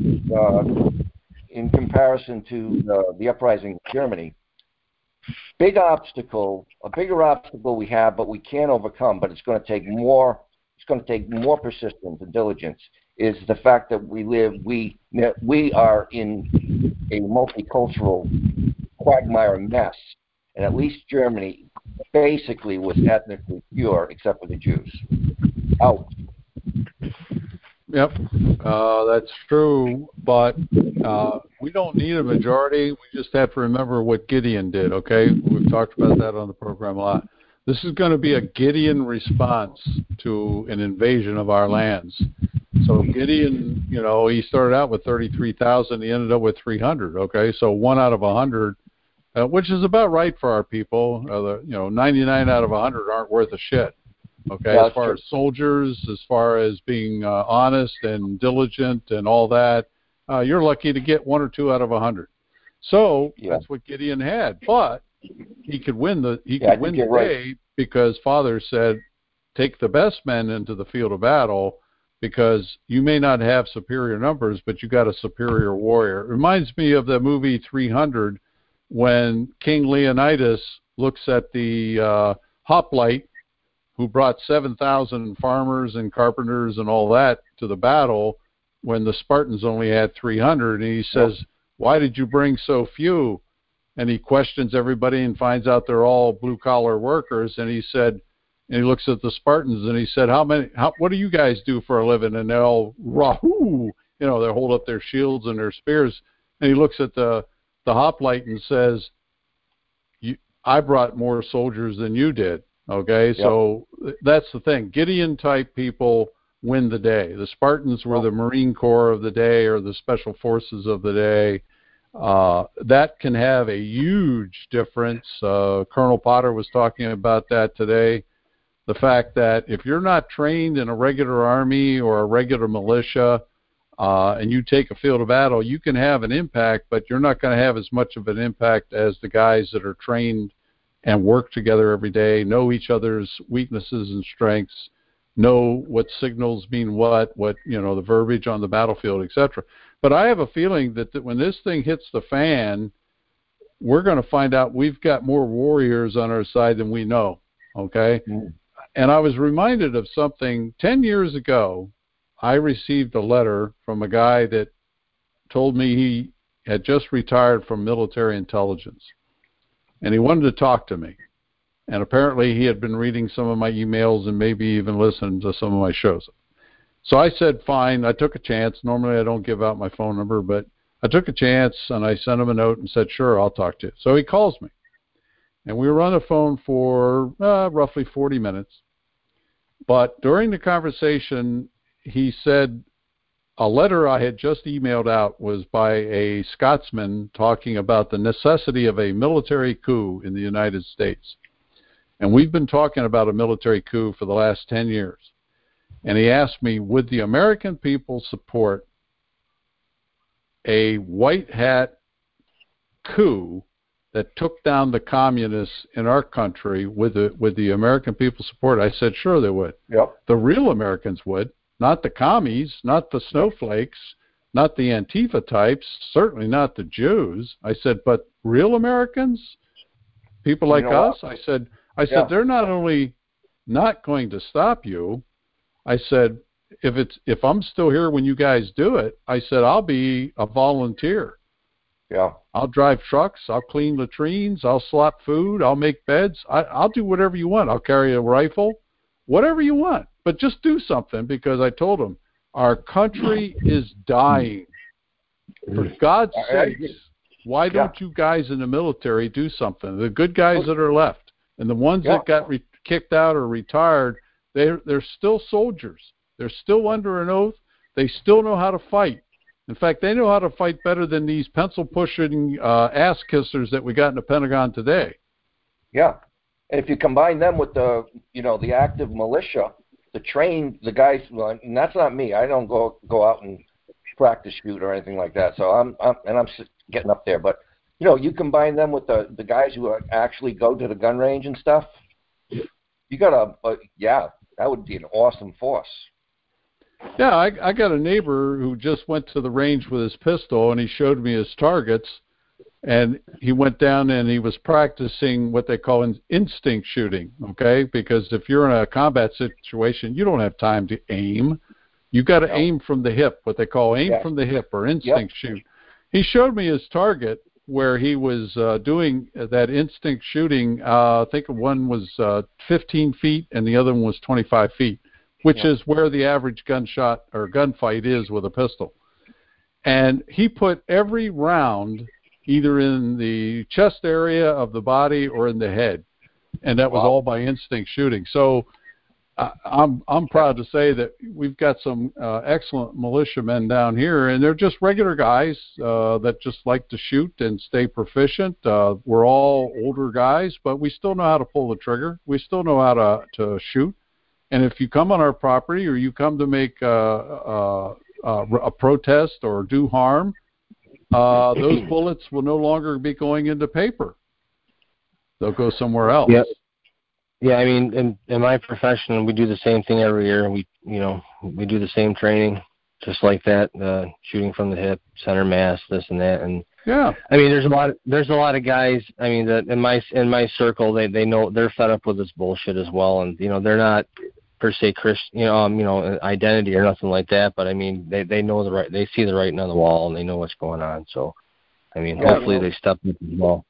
in comparison to the uprising in Germany, a bigger obstacle we have, but we can overcome, but it's going to take more persistence and diligence, is the fact that we are in a multicultural quagmire mess, and at least Germany basically was ethnically pure except for the Jews. Out. Yep, that's true, but we don't need a majority. We just have to remember what Gideon did, okay? We've talked about that on the program a lot. This is going to be a Gideon response to an invasion of our lands. So Gideon, he started out with 33,000. He ended up with 300, okay? So 1 out of 100, which is about right for our people. 99 out of 100 aren't worth a shit. Okay, as far as soldiers, as far as being honest and diligent and all that, you're lucky to get 1 or 2 out of 100. So that's what Gideon had. But he could win the day right, because Father said, take the best men into the field of battle, because you may not have superior numbers, but you got a superior warrior. It reminds me of the movie 300, when King Leonidas looks at the hoplite who brought 7,000 farmers and carpenters and all that to the battle when the Spartans only had 300. And he says, why did you bring so few? And he questions everybody and finds out they're all blue-collar workers. And he said, and he looks at the Spartans and he said, what do you guys do for a living? And they're all, rahoo, they hold up their shields and their spears. And he looks at the hoplite and says, I brought more soldiers than you did. Okay, yep. So that's the thing. Gideon-type people win the day. The Spartans were the Marine Corps of the day, or the Special Forces of the day. That can have a huge difference. Colonel Potter was talking about that today. The fact that if you're not trained in a regular army or a regular militia, and you take a field of battle, you can have an impact, but you're not going to have as much of an impact as the guys that are trained and work together every day, know each other's weaknesses and strengths, know what signals mean what the verbiage on the battlefield, etc. But I have a feeling that when this thing hits the fan, we're going to find out we've got more warriors on our side than we know, okay? Mm-hmm. And I was reminded of something. 10 years ago, I received a letter from a guy that told me he had just retired from military intelligence. And he wanted to talk to me. And apparently he had been reading some of my emails and maybe even listened to some of my shows. So I said, fine. I took a chance. Normally I don't give out my phone number, but I took a chance and I sent him a note and said, sure, I'll talk to you. So he calls me. And we were on the phone for roughly 40 minutes. But during the conversation, he said a letter I had just emailed out was by a Scotsman talking about the necessity of a military coup in the United States. And we've been talking about a military coup for the last 10 years. And he asked me, would the American people support a white hat coup that took down the communists in our country with the American people support? I said, sure they would. Yep. The real Americans would, not the commies, not the snowflakes, not the Antifa types, certainly not the Jews. I said, but real Americans, people like us, I said, they're not only not going to stop you, I said, if I'm still here when you guys do it, I said, I'll be a volunteer. Yeah. I'll drive trucks. I'll clean latrines. I'll slop food. I'll make beds. I'll do whatever you want. I'll carry a rifle, whatever you want. But just do something, because I told them our country is dying. For God's sakes, why don't you guys in the military do something? The good guys that are left and the ones that got kicked out or retired, they're still soldiers. They're still under an oath. They still know how to fight. In fact, they know how to fight better than these pencil-pushing ass kissers that we got in the Pentagon today. Yeah. And if you combine them with the active militia, the guys, and that's not me. I don't go out and practice shoot or anything like that. So I'm getting up there. But, you combine them with the guys who actually go to the gun range and stuff, you got that would be an awesome force. Yeah, I got a neighbor who just went to the range with his pistol, and he showed me his targets, and he went down and he was practicing what they call instinct shooting, okay? Because if you're in a combat situation, you don't have time to aim. You got to aim from the hip, what they call aim from the hip or instinct shoot. He showed me his target where he was doing that instinct shooting. I think one was 15 feet and the other one was 25 feet. Which is where the average gunshot or gunfight is with a pistol. And he put every round either in the chest area of the body or in the head. And that was all by instinct shooting. So I'm proud to say that we've got some excellent militiamen down here, and they're just regular guys that just like to shoot and stay proficient. We're all older guys, but we still know how to pull the trigger. We still know how to shoot. And if you come on our property or you come to make a protest or do harm, those bullets will no longer be going into paper. They'll go somewhere else. Yep. Yeah, I mean, in my profession, we do the same thing every year. We do the same training, just like that, shooting from the hip, center mass, this and that, and yeah. I mean, there's a lot of guys. I mean, that in my circle, they know they're fed up with this bullshit as well, and they're not per se Christian, identity or nothing like that. But I mean, they know they see the writing on the wall, and they know what's going on. So, I mean, hopefully they step up as well.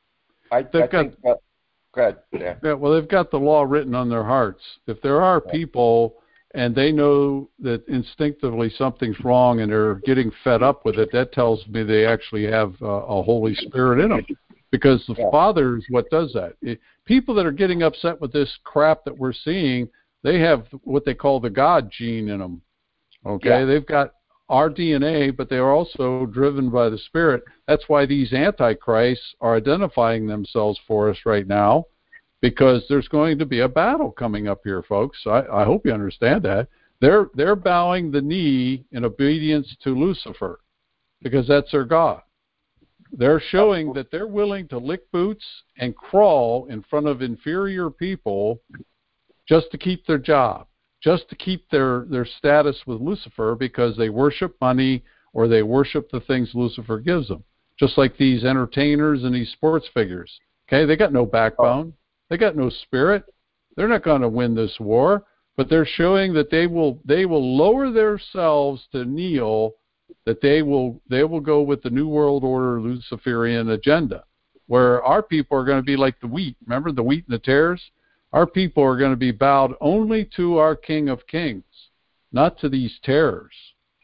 I think. Go ahead. Yeah. Well, they've got the law written on their hearts. If there are people and they know that instinctively something's wrong and they're getting fed up with it, that tells me they actually have a Holy Spirit in them. Because the Father is what does that. People that are getting upset with this crap that we're seeing, they have what they call the God gene in them. Okay? Yeah. They've got our DNA, but they are also driven by the Spirit. That's why these antichrists are identifying themselves for us right now, because there's going to be a battle coming up here, folks. I hope you understand that. They're bowing the knee in obedience to Lucifer, because that's their God. They're showing that they're willing to lick boots and crawl in front of inferior people just to keep their job, just to keep their status with Lucifer, because they worship money or they worship the things Lucifer gives them. Just like these entertainers and these sports figures. Okay, they got no backbone. They got no spirit. They're not going to win this war, but they're showing that they will lower themselves to kneel, that they will go with the New World Order Luciferian agenda, where our people are going to be like the wheat. Remember the wheat and the tares? Our people are going to be bowed only to our King of Kings, not to these terrors.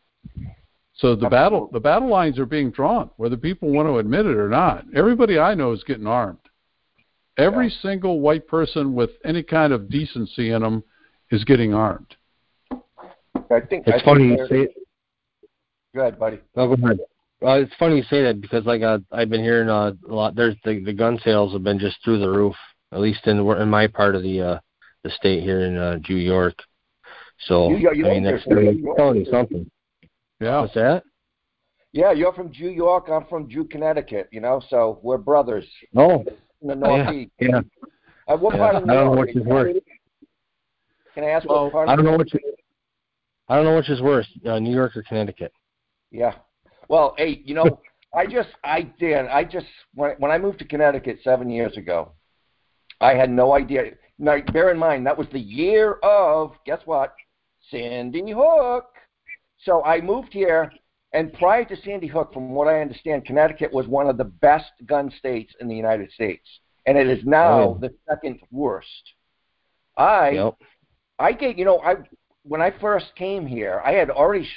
So the battle lines are being drawn, whether people want to admit it or not. Everybody I know is getting armed. Every single white person with any kind of decency in them is getting armed. It's funny you say. Go ahead, buddy. No, go ahead. It's funny you say that because I've been hearing a lot. There's the gun sales have been just through the roof, at least in my part of the state here in New York. So that's telling you something. Yeah. What's that? Yeah, you're from New York. I'm from Drew, Connecticut. So we're brothers. Oh, in the Northeast. Yeah. What part of New York? I don't know which is worse. Can I ask what part? I don't know which is worse, New York or Connecticut. Yeah. Well, hey, when I moved to Connecticut 7 years ago, I had no idea. Now, bear in mind, that was the year of, guess what? Sandy Hook. So I moved here, and prior to Sandy Hook, from what I understand, Connecticut was one of the best gun states in the United States, and it is now the second worst. When I first came here, I had already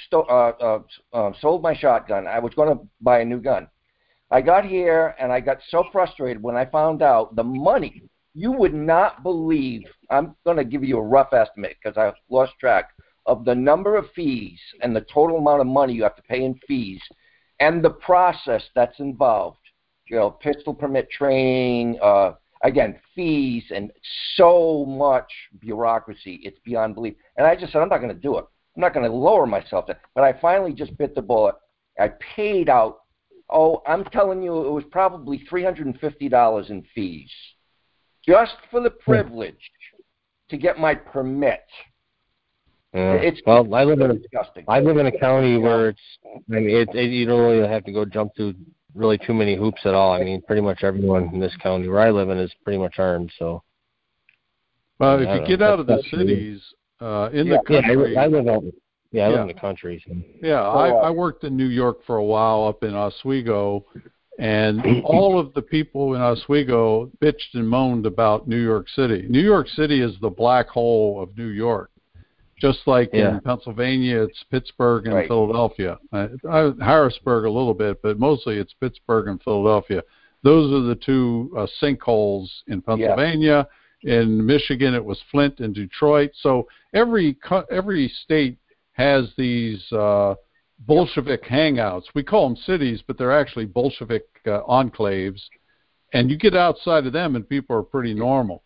sold my shotgun. I was going to buy a new gun. I got here, and I got so frustrated when I found out the money. You would not believe. I'm going to give you a rough estimate because I lost track of the number of fees and the total amount of money you have to pay in fees and the process that's involved. Pistol permit training, again, fees, and so much bureaucracy. It's beyond belief. And I just said, I'm not going to do it. I'm not going to lower myself. But I finally just bit the bullet. I paid out, I'm telling you, it was probably $350 in fees just for the privilege to get my permit. I live in a county where you don't really have to go jump through really too many hoops at all. I mean, pretty much everyone in this county where I live in is pretty much armed. So, well, if you get out of the cities, in the country, I live in the country. So. Yeah, I worked in New York for a while up in Oswego, and all of the people in Oswego bitched and moaned about New York City. New York City is the black hole of New York. Just like in Pennsylvania, it's Pittsburgh and Philadelphia. Harrisburg a little bit, but mostly it's Pittsburgh and Philadelphia. Those are the two sinkholes in Pennsylvania. Yeah. In Michigan, it was Flint and Detroit. So every state has these Bolshevik hangouts. We call them cities, but they're actually Bolshevik enclaves. And you get outside of them, and people are pretty normal.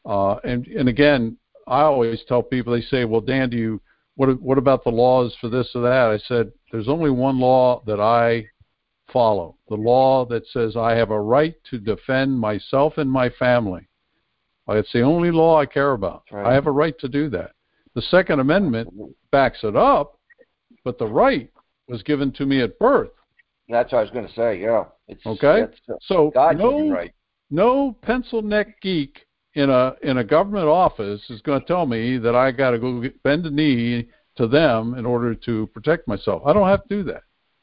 And again, I always tell people, they say, well, Dan, what about the laws for this or that? I said, there's only one law that I follow, the law that says I have a right to defend myself and my family. It's the only law I care about. Right. I have a right to do that. The Second Amendment backs it up, but the right was given to me at birth. That's what I was going to say, yeah. So God no pencil neck geek in a government office is going to tell me that I got to go bend a knee to them in order to protect myself. I don't have to do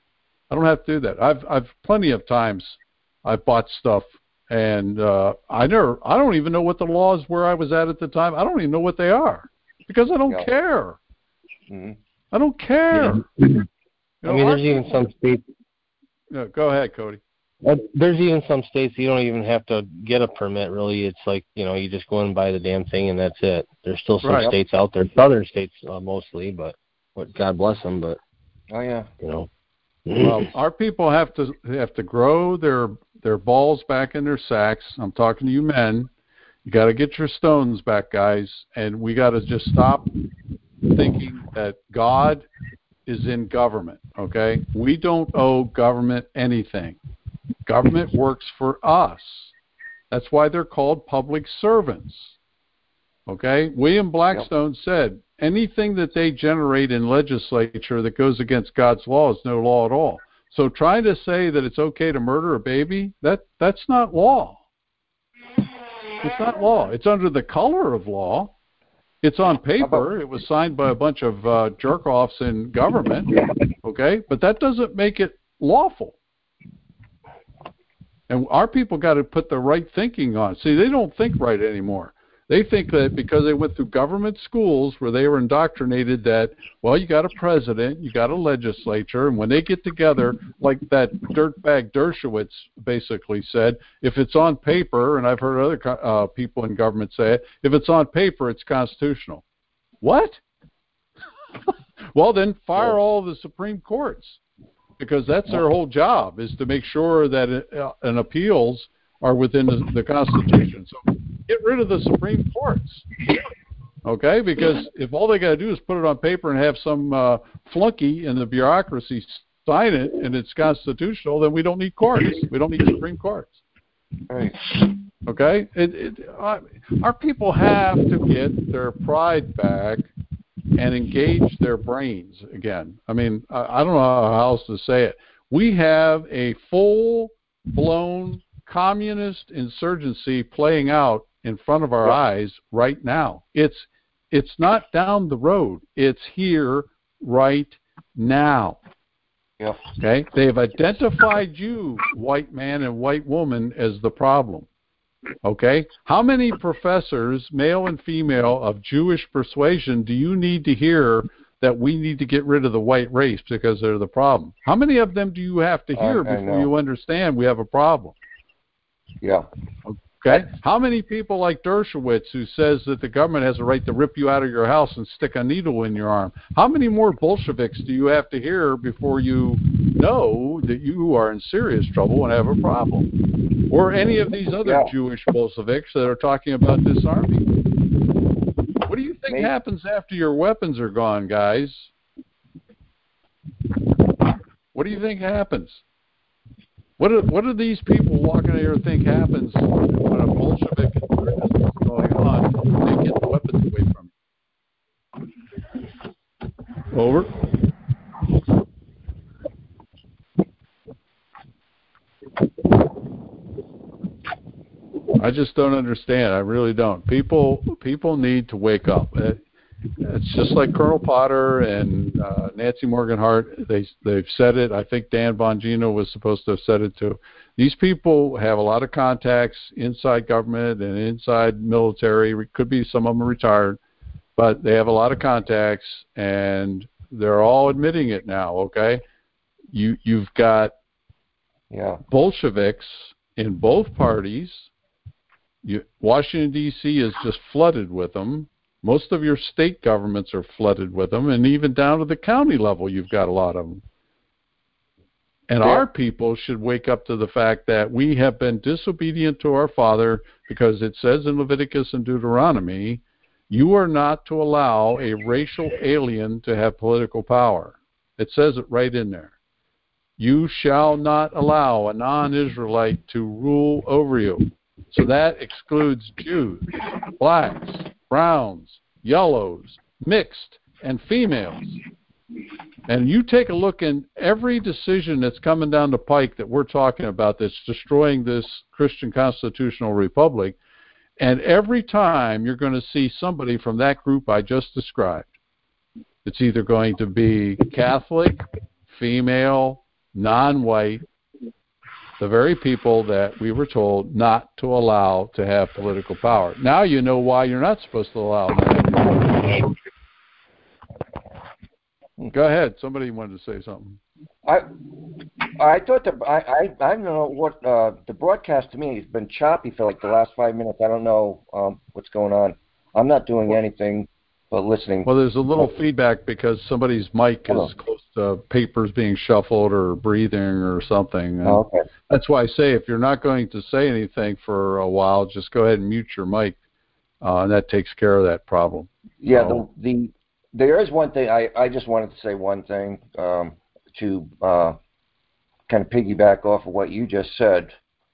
that. I've plenty of times I've bought stuff and I don't even know what the laws were I was at the time. I don't even know what they are because I don't care. Mm-hmm. I don't care. Yeah. There's even some states. Go ahead, Cody. There's even some states you don't even have to get a permit, really. It's like, you just go and buy the damn thing and that's it. There's still some states out there, southern states mostly, but God bless them. But well, our people have to grow their balls back in their sacks. I'm talking to you men. You got to get your stones back, guys, and we got to just stop thinking that God is in government. Okay, we don't owe government anything. Government works for us. That's why they're called public servants. Okay? William Blackstone said anything that they generate in legislature that goes against God's law is no law at all. So trying to say that it's okay to murder a baby, that's not law. It's not law. It's under the color of law. It's on paper. It was signed by a bunch of jerk-offs in government. Okay? But that doesn't make it lawful. And our people got to put the right thinking on. See, they don't think right anymore. They think that because they went through government schools where they were indoctrinated that, well, you got a president, you got a legislature, and when they get together, like that dirtbag Dershowitz basically said, if it's on paper, and I've heard other people in government say it, if it's on paper, it's constitutional. What? Well, then fire all the Supreme Courts, because that's their whole job, is to make sure that an appeals are within the Constitution. So get rid of the Supreme Courts, okay? Because if all they got to do is put it on paper and have some flunky in the bureaucracy sign it and it's constitutional, then we don't need courts. We don't need Supreme Courts. Right. Okay? Our people have to get their pride back and engage their brains again. I mean, I don't know how else to say it. We have a full-blown communist insurgency playing out in front of our eyes right now. It's not down the road. It's here right now. Yep. Okay? They've identified you, white man and white woman, as the problem. Okay? How many professors, male and female, of Jewish persuasion do you need to hear that we need to get rid of the white race because they're the problem? How many of them do you have to hear before you understand we have a problem? Yeah. Okay? How many people like Dershowitz, who says that the government has a right to rip you out of your house and stick a needle in your arm? How many more Bolsheviks do you have to hear before you know that you are in serious trouble and have a problem? Or any of these other Jewish Bolsheviks that are talking about disarming? What do you think happens after your weapons are gone, guys? What do you think happens? What do these people walking here think happens when a Bolshevik insurgency is going on? They get the weapons away from you. Over. I just don't understand. I really don't. People need to wake up. It's just like Colonel Potter and Nancy Morgan Hart. They've said it. I think Dan Bongino was supposed to have said it too. These people have a lot of contacts inside government and inside military. Could be some of them are retired, but they have a lot of contacts, and they're all admitting it now. Okay, you've got Bolsheviks in both parties. Washington, D.C. is just flooded with them. Most of your state governments are flooded with them, and even down to the county level, you've got a lot of them. And our people should wake up to the fact that we have been disobedient to our Father, because it says in Leviticus and Deuteronomy, you are not to allow a racial alien to have political power. It says it right in there. You shall not allow a non-Israelite to rule over you. So that excludes Jews, blacks, browns, yellows, mixed, and females. And you take a look in every decision that's coming down the pike that we're talking about that's destroying this Christian constitutional republic, and every time you're going to see somebody from that group I just described. It's either going to be Catholic, female, non-white, the very people that we were told not to allow to have political power. Now you know why you're not supposed to allow that. Go ahead. Somebody wanted to say something. I thought I don't know what the broadcast to me has been choppy for like the last 5 minutes. I don't know what's going on. I'm not doing anything but listening. Well, there's a little feedback because somebody's mic is close to papers being shuffled or breathing or something. Okay. That's why I say if you're not going to say anything for a while, just go ahead and mute your mic, and that takes care of that problem. Yeah, there is one thing. I just wanted to say one thing to kind of piggyback off of what you just said.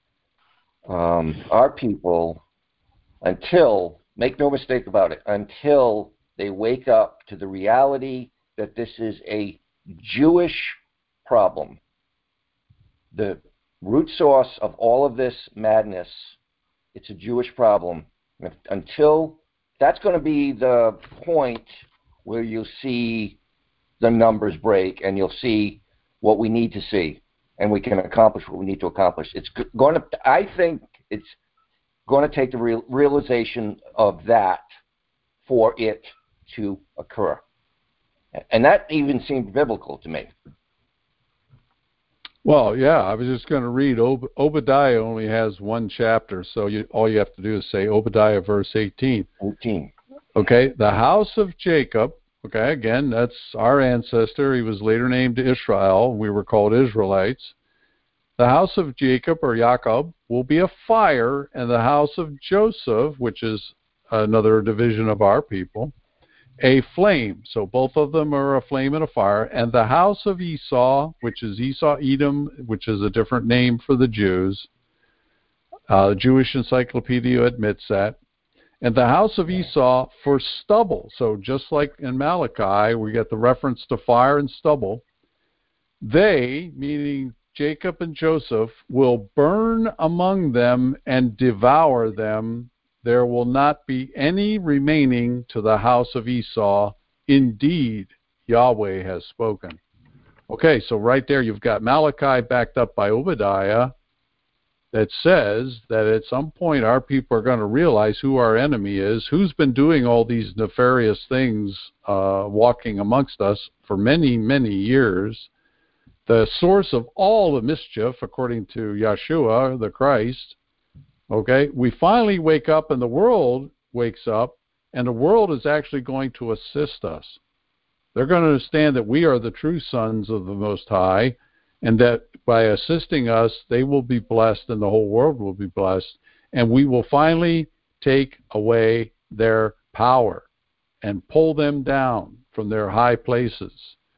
Our people, make no mistake about it, until they wake up to the reality that this is a Jewish problem, the root source of all of this madness, it's a Jewish problem. Until that's going to be the point where you'll see the numbers break and you'll see what we need to see, and we can accomplish what we need to accomplish. I think it's going to take the realization of that for it to occur. And that even seemed biblical to me. Well, yeah, I was just going to read. Obadiah only has one chapter, so all you have to do is say Obadiah verse 18. Okay, the house of Jacob, okay, again, that's our ancestor. He was later named Israel. We were called Israelites. The house of Jacob, or Jacob, will be a fire, and the house of Joseph, which is another division of our people, a flame. So both of them are a flame and a fire. And the house of Esau, which is Esau Edom, which is a different name for the Jews. The Jewish Encyclopedia admits that. And the house of Esau for stubble. So just like in Malachi, we get the reference to fire and stubble. They, meaning Jacob and Joseph, will burn among them and devour them. There will not be any remaining to the house of Esau. Indeed, Yahweh has spoken. Okay, so right there you've got Malachi backed up by Obadiah that says that at some point our people are going to realize who our enemy is, who's been doing all these nefarious things, walking amongst us for many, many years. The source of all the mischief, according to Yeshua, the Christ. Okay, we finally wake up and the world wakes up, and the world is actually going to assist us. They're going to understand that we are the true sons of the Most High, and that by assisting us, they will be blessed and the whole world will be blessed, and we will finally take away their power and pull them down from their high places.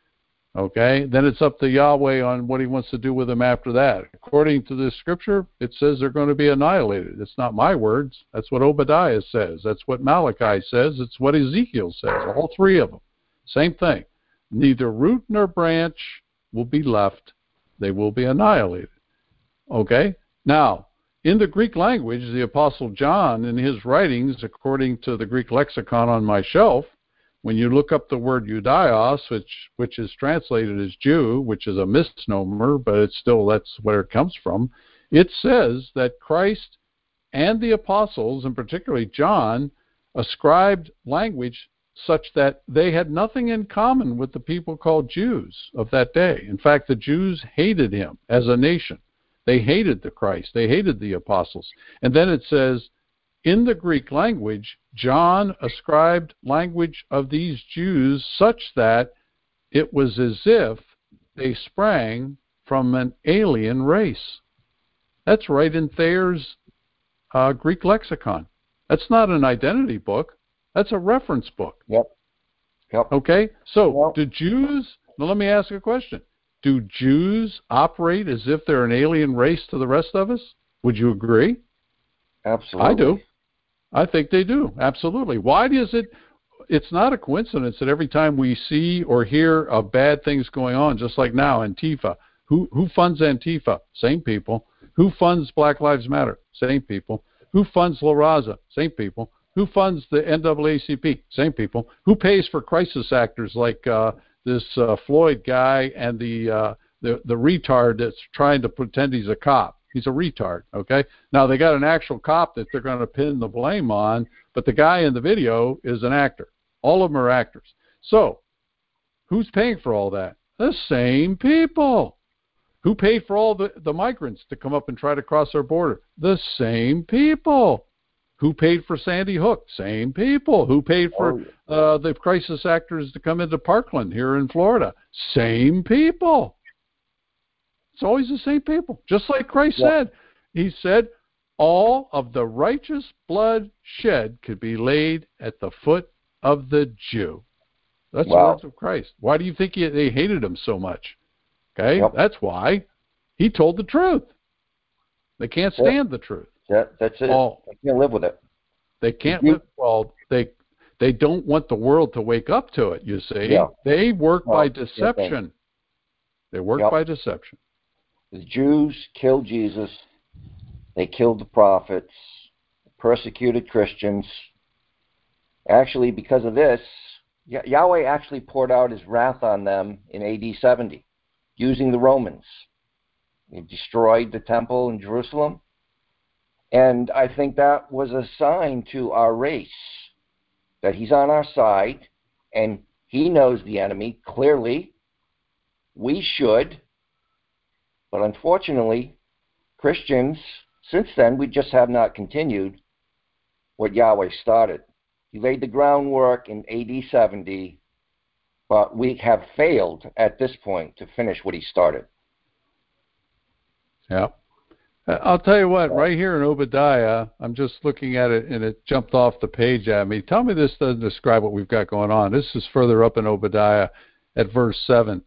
Okay, then it's up to Yahweh on what he wants to do with them after that. According to this scripture, it says they're going to be annihilated. It's not my words. That's what Obadiah says. That's what Malachi says. It's what Ezekiel says. All three of them. Same thing. Neither root nor branch will be left. They will be annihilated. Okay? Now, in the Greek language, the Apostle John, in his writings, according to the Greek lexicon on my shelf, when you look up the word Judaios, which is translated as Jew, which is a misnomer, but it's still, that's where it comes from, it says that Christ and the apostles, and particularly John, ascribed language such that they had nothing in common with the people called Jews of that day. In fact, the Jews hated him as a nation. They hated the Christ. They hated the apostles. And then it says, in the Greek language, John ascribed language of these Jews such that it was as if they sprang from an alien race. That's right in Thayer's Greek lexicon. That's not an identity book. That's a reference book. Yep. Okay? So, Yep. do Jews, now let me ask you a question. Do Jews operate as if they're an alien race to the rest of us? Would you agree? Absolutely. I do. I think they do. Absolutely. Why is it? It's not a coincidence that every time we see or hear of bad things going on, just like now, Antifa. Who funds Antifa? Same people. Who funds Black Lives Matter? Same people. Who funds La Raza? Same people. Who funds the NAACP? Same people. Who pays for crisis actors like this Floyd guy and the retard that's trying to pretend he's a cop? He's a retard, okay? Now, they got an actual cop that they're going to pin the blame on, but the guy in the video is an actor. All of them are actors. So, who's paying for all that? The same people. Who paid for all the migrants to come up and try to cross our border? The same people. Who paid for Sandy Hook? Same people. Who paid for the crisis actors to come into Parkland here in Florida? Same people. It's always the same people. Just like Christ said. He said, all of the righteous blood shed could be laid at the foot of the Jew. That's the words of Christ. Why do you think they hated him so much? Okay, that's why. He told the truth. They can't stand the truth. That's it. They can't live with it. They can't live. Well, they don't want the world to wake up to it, you see. Yeah. They work by deception. They work by deception. The Jews killed Jesus. They killed the prophets, persecuted Christians. Actually, because of this, Yahweh actually poured out his wrath on them in AD 70, using the Romans. They destroyed the temple in Jerusalem. And I think that was a sign to our race that he's on our side and he knows the enemy clearly. We should. But unfortunately, Christians, since then, we just have not continued what Yahweh started. He laid the groundwork in AD 70, but we have failed at this point to finish what he started. Yeah. I'll tell you what, right here in Obadiah, I'm just looking at it and it jumped off the page at me. Tell me this doesn't describe what we've got going on. This is further up in Obadiah at verse 7.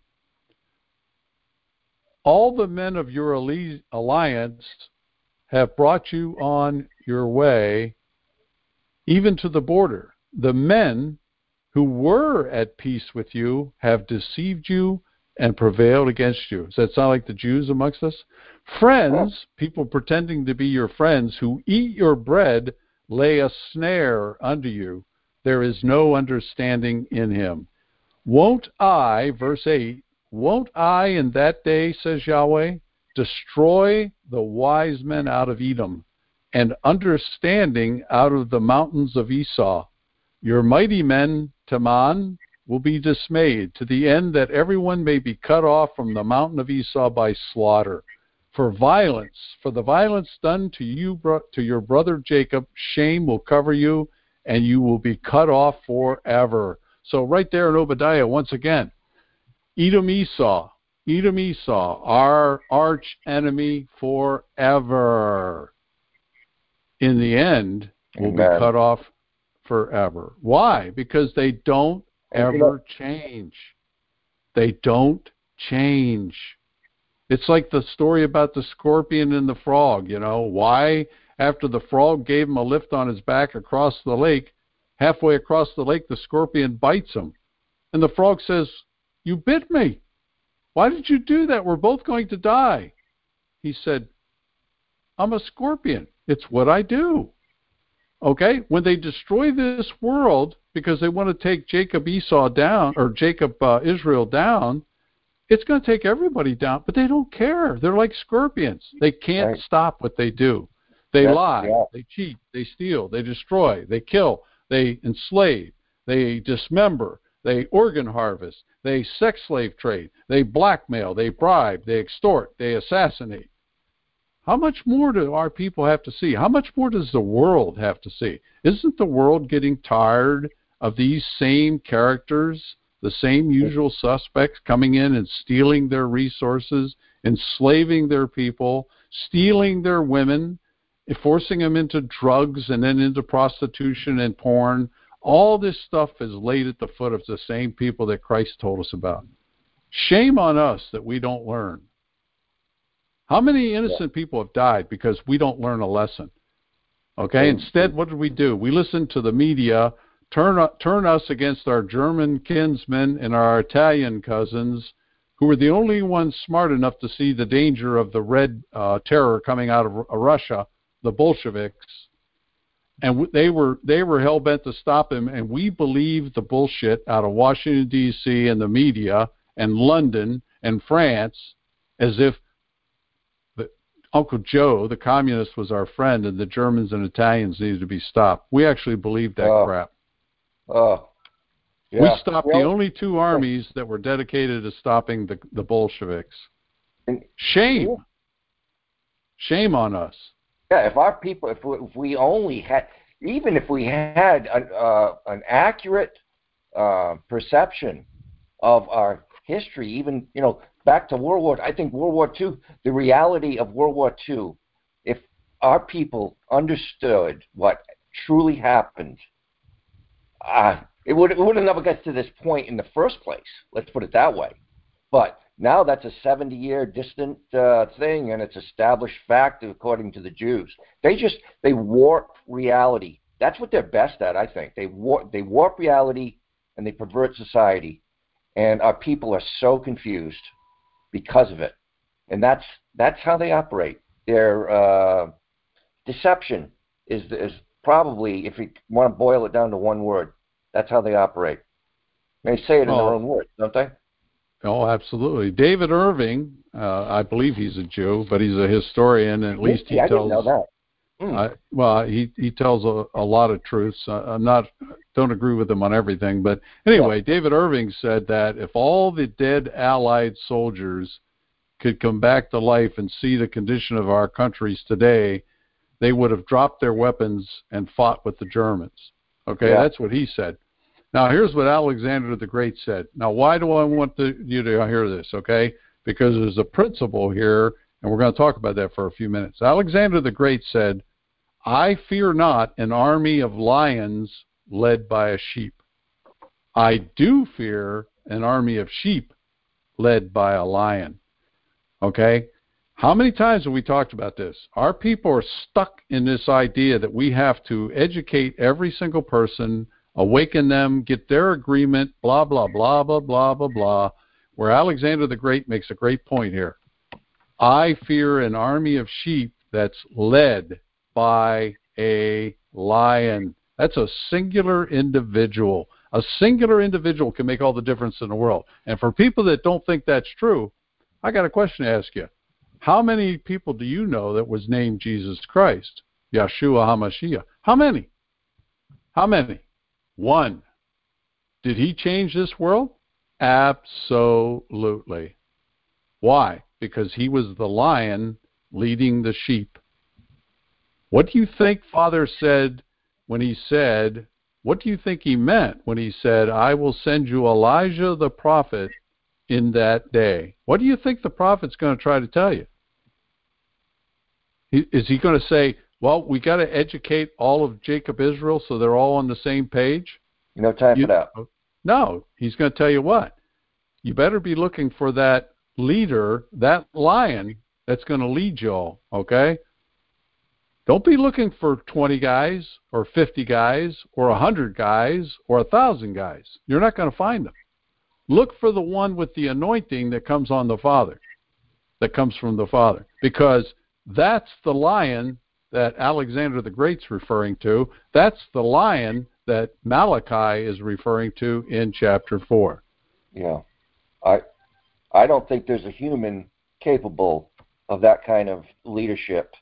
All the men of your alliance have brought you on your way, even to the border. The men who were at peace with you have deceived you and prevailed against you. Does that sound like the Jews amongst us? Friends, people pretending to be your friends who eat your bread, lay a snare under you. There is no understanding in him. Won't I, verse 8, won't I in that day, says Yahweh, destroy the wise men out of Edom and understanding out of the mountains of Esau? Your mighty men, Teman, will be dismayed, to the end that everyone may be cut off from the mountain of Esau by slaughter. For the violence done to you, to your brother Jacob, shame will cover you, and you will be cut off forever. So right there in Obadiah, once again, Edom Esau, our arch enemy forever. In the end, will be cut off forever. Why? Because they don't ever change. They don't change. It's like the story about the scorpion and the frog, you know. Why, after the frog gave him a lift on his back across the lake, halfway across the lake, the scorpion bites him. And the frog says, "You bit me. Why did you do that? We're both going to die." He said, "I'm a scorpion. It's what I do." Okay? When they destroy this world because they want to take Jacob Israel down, it's going to take everybody down, but they don't care. They're like scorpions. They can't stop what they do. They lie, they cheat, they steal, they destroy, they kill, they enslave, they dismember, they organ harvest, they sex slave trade, they blackmail, they bribe, they extort, they assassinate. How much more do our people have to see? How much more does the world have to see? Isn't the world getting tired of these same characters, the same usual suspects coming in and stealing their resources, enslaving their people, stealing their women, forcing them into drugs and then into prostitution and porn? All this stuff is laid at the foot of the same people that Christ told us about. Shame on us that we don't learn. How many innocent people have died because we don't learn a lesson? Okay, instead, what do? We listen to the media, turn us against our German kinsmen and our Italian cousins, who were the only ones smart enough to see the danger of the Red Terror coming out of Russia, the Bolsheviks. And they were hell-bent to stop him, and we believed the bullshit out of Washington, D.C. and the media and London and France as if Uncle Joe, the communist, was our friend, and the Germans and Italians needed to be stopped. We actually believed that crap. We stopped the only two armies that were dedicated to stopping the Bolsheviks. Shame. Shame on us. Yeah, if our people, if we only had, even if we had an accurate perception of our history, even, back to World War, I think World War II, the reality of World War II, if our people understood what truly happened, it would have never got to this point in the first place. Let's put it that way. But now that's a 70-year distant thing, and it's established fact according to the Jews. They warp reality. That's what they're best at, I think. They warp reality and they pervert society, and our people are so confused because of it, and that's how they operate. Their deception is probably, if you want to boil it down to one word, that's how they operate. They say it in their own words, don't they? Oh, absolutely. David Irving, I believe he's a Jew, but he's a historian, and at least he tells. I didn't know that. He tells a lot of truths. Don't agree with him on everything, but anyway, David Irving said that if all the dead Allied soldiers could come back to life and see the condition of our countries today, they would have dropped their weapons and fought with the Germans. Okay, Yeah. that's what he said. Now, here's what Alexander the Great said. Now, why do I want you to hear this, okay? Because there's a principle here, and we're going to talk about that for a few minutes. Alexander the Great said, I fear not an army of lions led by a sheep. I do fear an army of sheep led by a lion. Okay? How many times have we talked about this? Our people are stuck in this idea that we have to educate every single person, awaken them, get their agreement, blah, blah, blah, blah, blah, blah, blah, where Alexander the Great makes a great point here. I fear an army of sheep that's led by a lion. That's a singular individual. A singular individual can make all the difference in the world. And for people that don't think that's true, I got a question to ask you. How many people do you know that was named Jesus Christ? Yeshua HaMashiach. How many? How many? One. Did he change this world? Absolutely. Why? Because he was the lion leading the sheep. What do you think Father said when he said, what do you think he meant when he said, I will send you Elijah the prophet in that day? What do you think the prophet's going to try to tell you? Is he going to say, well, we got to educate all of Jacob Israel so they're all on the same page? No time for that. No, he's going to tell you what. You better be looking for that leader, that lion that's going to lead you all, okay? Don't be looking for 20 guys or 50 guys or 100 guys or 1,000 guys. You're not going to find them. Look for the one with the anointing that comes on the Father, that comes from the Father, because that's the lion that Alexander the Great's referring to. That's the lion that Malachi is referring to in chapter 4. Yeah. I don't think there's a human capable of that kind of leadership.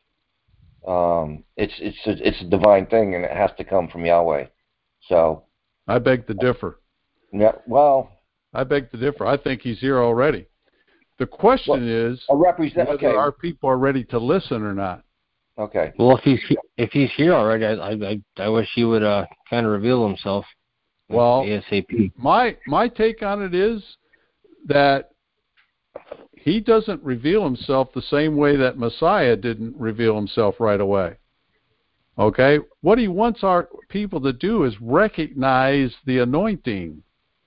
It's a divine thing, and it has to come from Yahweh. So I beg to differ. Yeah, well, I beg to differ. I think he's here already. The question is whether our people are ready to listen or not. Okay. Well, if he's here already, I wish he would kind of reveal himself. Well, ASAP. My take on it is that he doesn't reveal himself the same way that Messiah didn't reveal himself right away. Okay? What he wants our people to do is recognize the anointing.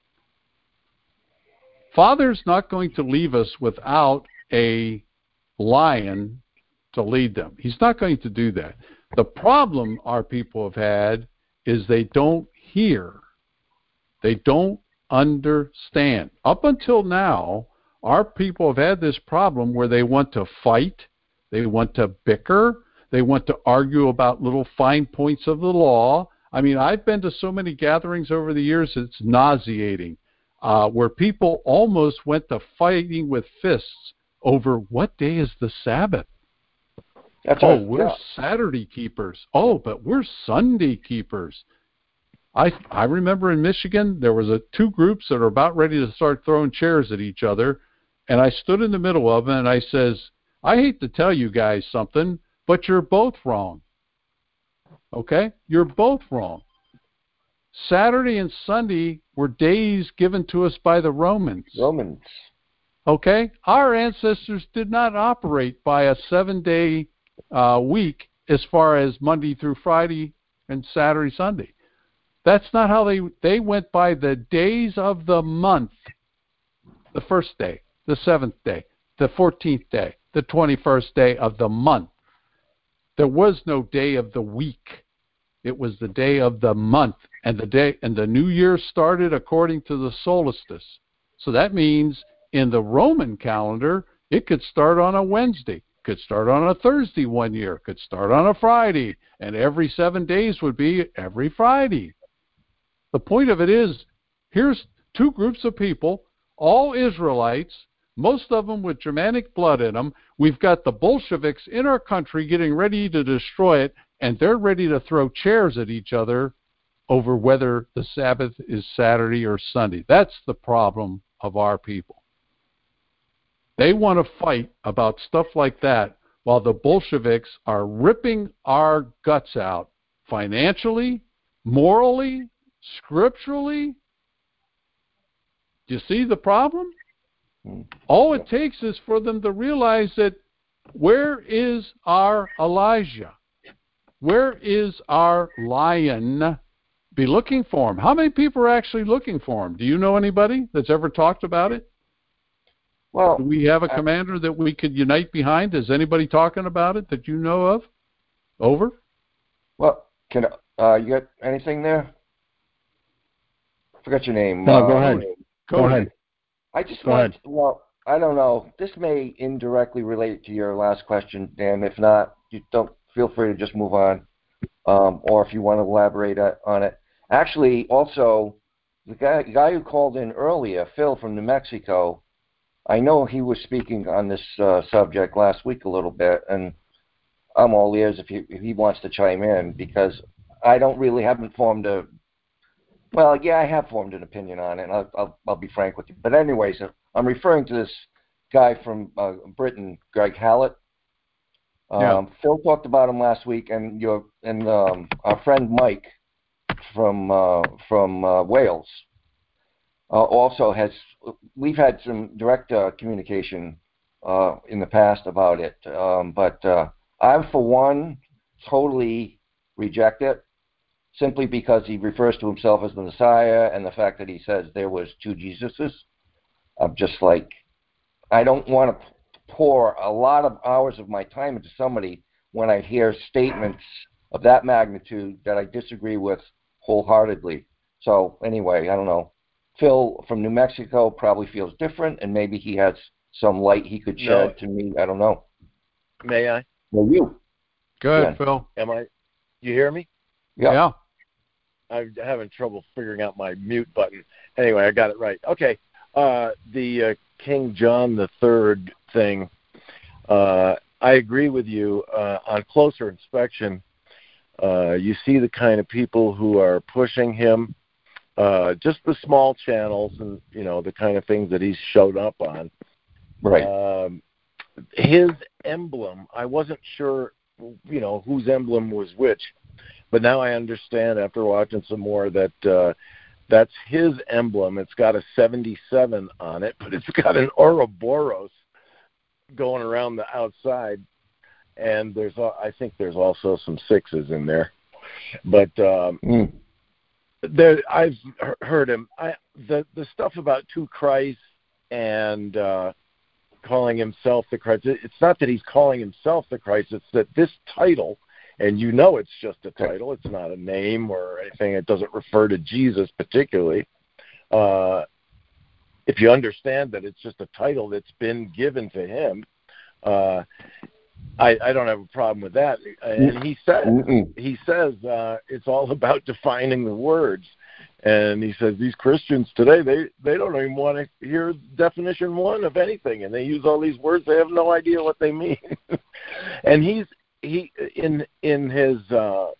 Father's not going to leave us without a lion to lead them. He's not going to do that. The problem our people have had is they don't hear. They don't understand. Up until now, our people have had this problem where they want to fight, they want to bicker, they want to argue about little fine points of the law. I mean, I've been to so many gatherings over the years, it's nauseating, where people almost went to fighting with fists over what day is the Sabbath. We're Saturday keepers. Oh, but we're Sunday keepers. I remember in Michigan, there was two groups that were about ready to start throwing chairs at each other, and I stood in the middle of them, and I says, I hate to tell you guys something, but you're both wrong. Okay? You're both wrong. Saturday and Sunday were days given to us by the Romans. Okay? Our ancestors did not operate by a 7-day week as far as Monday through Friday and Saturday, Sunday. That's not how they went by the days of the month. The first day, the 7th day, the 14th day, the 21st day of the month. There was no day of the week. It was the day of the month, and the new year started according to the solstice. So that means in the Roman calendar, it could start on a Wednesday, could start on a Thursday one year, could start on a Friday, and every 7 days would be every Friday. The point of it is, here's two groups of people, all Israelites, most of them with Germanic blood in them. We've got the Bolsheviks in our country getting ready to destroy it, and they're ready to throw chairs at each other over whether the Sabbath is Saturday or Sunday. That's the problem of our people. They want to fight about stuff like that while the Bolsheviks are ripping our guts out financially, morally, scripturally. Do you see the problem? All it takes is for them to realize that where is our Elijah? Where is our lion? Be looking for him. How many people are actually looking for him? Do you know anybody that's ever talked about it? Well, do we have a commander that we could unite behind? Is anybody talking about it that you know of? Over? Well, can you got anything there? Forgot your name. No, go ahead. Go ahead. I just Go want. ahead. Well, I don't know. This may indirectly relate to your last question, Dan. If not, you don't feel free to just move on, or if you want to elaborate on it. Actually, also, the guy who called in earlier, Phil from New Mexico, I know he was speaking on this subject last week a little bit, and I'm all ears if he wants to chime in, because I haven't formed a. Well, yeah, I have formed an opinion on it, and I'll be frank with you. But anyways, I'm referring to this guy from Britain, Greg Hallett. Phil talked about him last week, and our friend Mike from Wales also has. We've had some direct communication in the past about it, but I, for one, totally reject it, simply because he refers to himself as the Messiah, and the fact that he says there was two Jesuses. I'm just like, I don't want to pour a lot of hours of my time into somebody when I hear statements of that magnitude that I disagree with wholeheartedly. So anyway, I don't know. Phil from New Mexico probably feels different, and maybe he has some light he could shed to me. I don't know. May I? Well, you. Go ahead, Phil. You hear me? Yeah. I'm having trouble figuring out my mute button. Anyway, I got it right. Okay. The King John III thing, I agree with you. On closer inspection, you see the kind of people who are pushing him, just the small channels and, the kind of things that he's showed up on. Right. His emblem, I wasn't sure, whose emblem was which, but now I understand after watching some more that that's his emblem. It's got a 77 on it, but it's got an Ouroboros going around the outside, and I think there's also some sixes in there. But I've heard him. The stuff about two Christs and calling himself the Christ. It's not that he's calling himself the Christ. It's that this title, and it's just a title. It's not a name or anything. It doesn't refer to Jesus particularly. If you understand that it's just a title that's been given to him, I don't have a problem with that. And he says it's all about defining the words. And he says these Christians today, they don't even want to hear definition one of anything, and they use all these words. They have no idea what they mean. And he in his out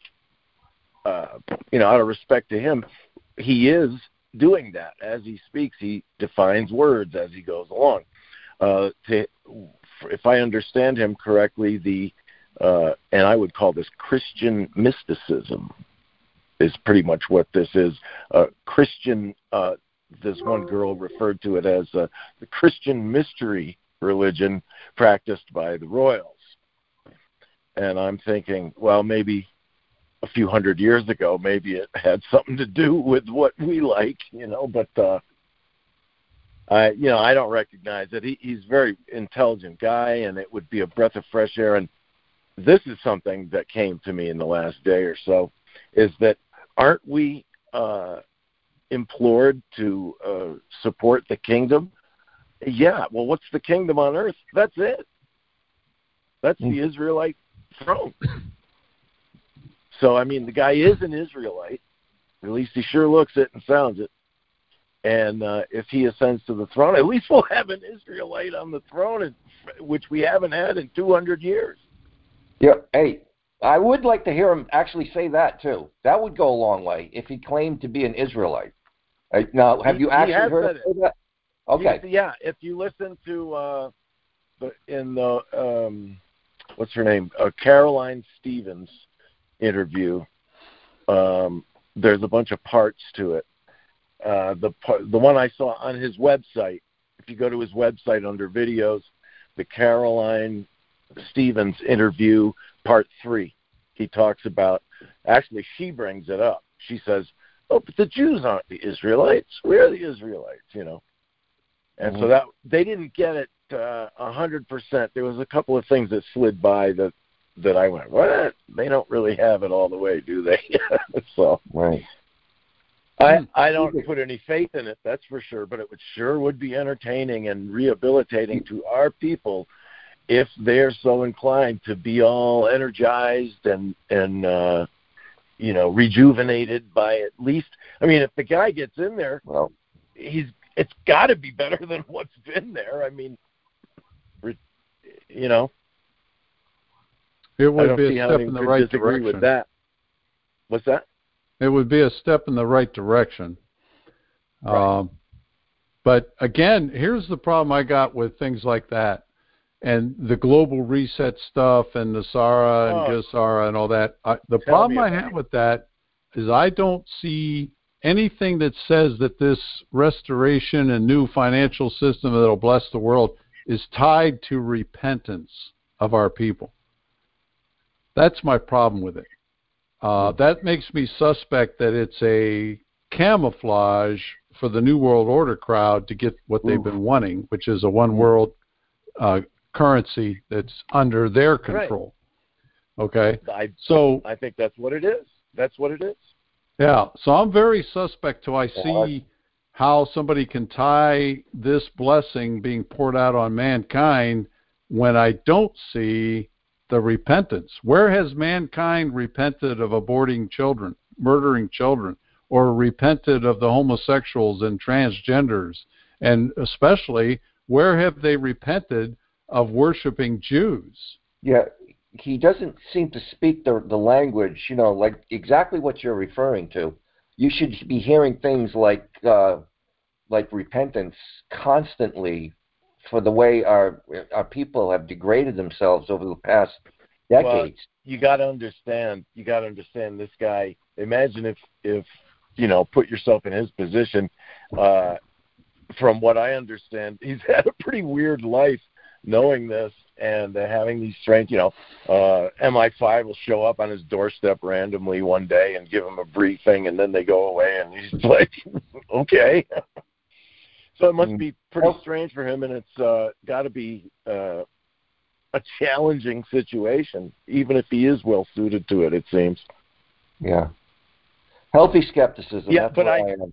of respect to him, he is doing that as he speaks. He defines words as he goes along. If I understand him correctly, and I would call this Christian mysticism, is pretty much what this is. Christian, this one girl referred to it as the Christian mystery religion practiced by the royals. And I'm thinking, well, maybe a few hundred years ago, maybe it had something to do with what we like, but I don't recognize it. He's a very intelligent guy, and it would be a breath of fresh air. And this is something that came to me in the last day or so, is that aren't we implored to support the kingdom? Yeah, well, what's the kingdom on earth? That's it. That's the Israelite throne. So, the guy is an Israelite. At least he sure looks it and sounds it. And if he ascends to the throne, at least we'll have an Israelite on the throne, which we haven't had in 200 years. Yeah, hey, I would like to hear him actually say that, too. That would go a long way if he claimed to be an Israelite. Now, have you actually heard him say that? Okay. If you listen to what's her name? Caroline Stevens interview, there's a bunch of parts to it. The one I saw on his website, if you go to his website under videos, the Caroline Stevens interview, part 3, he talks about, actually she brings it up. She says, oh, but the Jews aren't the Israelites. We're the Israelites, you know. And so that they didn't get it 100%. There was a couple of things that slid by that I went, what? They don't really have it all the way, do they? So Right. I don't put any faith in it, that's for sure, but it would be entertaining and rehabilitating to our people if they're so inclined to be all energized and you know, rejuvenated by at least. I mean, if the guy gets in there, Well, it's got to be better than what's been there. I mean, you know, It I would don't be see a how step anyone in the could right disagree direction. with that. What's that? It would be a step in the right direction. Right. But again, here's the problem I got with things like that, and the global reset stuff, and the Sara and Gesara and all that. The problem I have with that is I don't see anything that says that this restoration and new financial system that'll bless the world is tied to repentance of our people. That's my problem with it. That makes me suspect that it's a camouflage for the New World Order crowd to get what they've been wanting, which is a one world currency that's under their control. Right. Okay? I think that's what it is. That's what it is. Yeah. So I'm very suspect till I see how somebody can tie this blessing being poured out on mankind when I don't see the repentance. Where has mankind repented of aborting children, murdering children, or repented of the homosexuals and transgenders? And especially, where have they repented of worshiping Jews? Yeah, he doesn't seem to speak the language, you know, like exactly what you're referring to. You should be hearing things like repentance constantly for the way our people have degraded themselves over the past decades. Well, you got to understand this guy. Imagine if you know, put yourself in his position. From what I understand, he's had a pretty weird life knowing this and having these strange, you know, MI5 will show up on his doorstep randomly one day and give him a briefing, and then they go away, and he's like, okay. So it must be pretty strange for him, and it's got to be a challenging situation, even if he is well suited to it, it seems. Yeah. Healthy skepticism. Yeah, that's but what I am.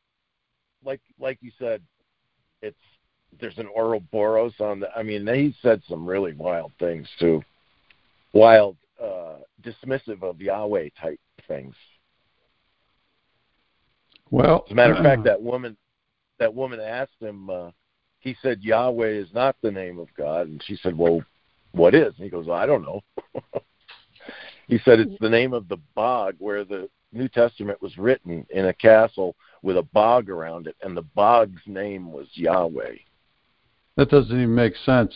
Like you said, there's an Ouroboros on the. I mean, he said some really wild things too, wild, dismissive of Yahweh type things. Well, as a matter of fact, that woman asked him. He said Yahweh is not the name of God, and she said, "Well, what is?" And he goes, "I don't know." He said it's the name of the bog where the New Testament was written, in a castle with a bog around it, and the bog's name was Yahweh. That doesn't even make sense.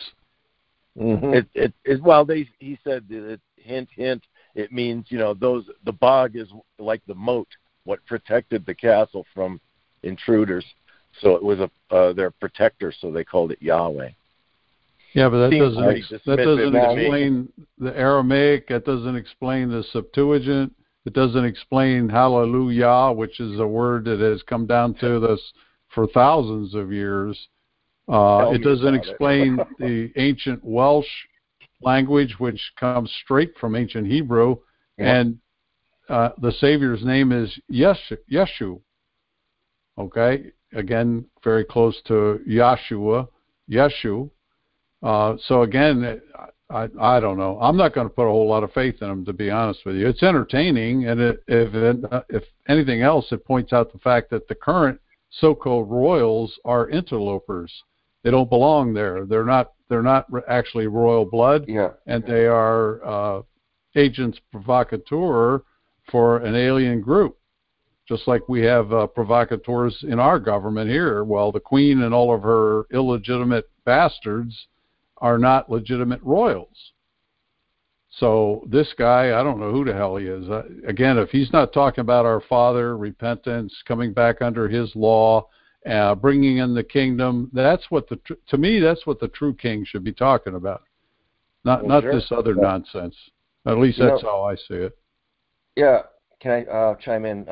Mm-hmm. He said that, hint, it means, you know, the bog is like the moat, what protected the castle from intruders. So it was their protector, so they called it Yahweh. Yeah, but that doesn't explain the Aramaic. That doesn't explain the Septuagint. It doesn't explain hallelujah, which is a word that has come down to us for thousands of years. It doesn't explain the ancient Welsh language, which comes straight from ancient Hebrew, and the Savior's name is Yeshu. Okay, again, very close to Yeshua, Yeshu. So again, I don't know. I'm not going to put a whole lot of faith in them, to be honest with you. It's entertaining, and if anything else, it points out the fact that the current so-called royals are interlopers. They don't belong there. They're not actually royal blood, and they are agents provocateur for an alien group. Just like we have provocateurs in our government here. Well, the Queen and all of her illegitimate bastards are not legitimate royals. So this guy, I don't know who the hell he is. Again, if he's not talking about our Father, repentance, coming back under His law, bringing in the kingdom, that's what to me, that's what the true king should be talking about. Not sure. this other nonsense. At least that's how I see it. Yeah. Can I chime in?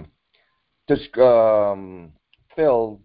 Phil,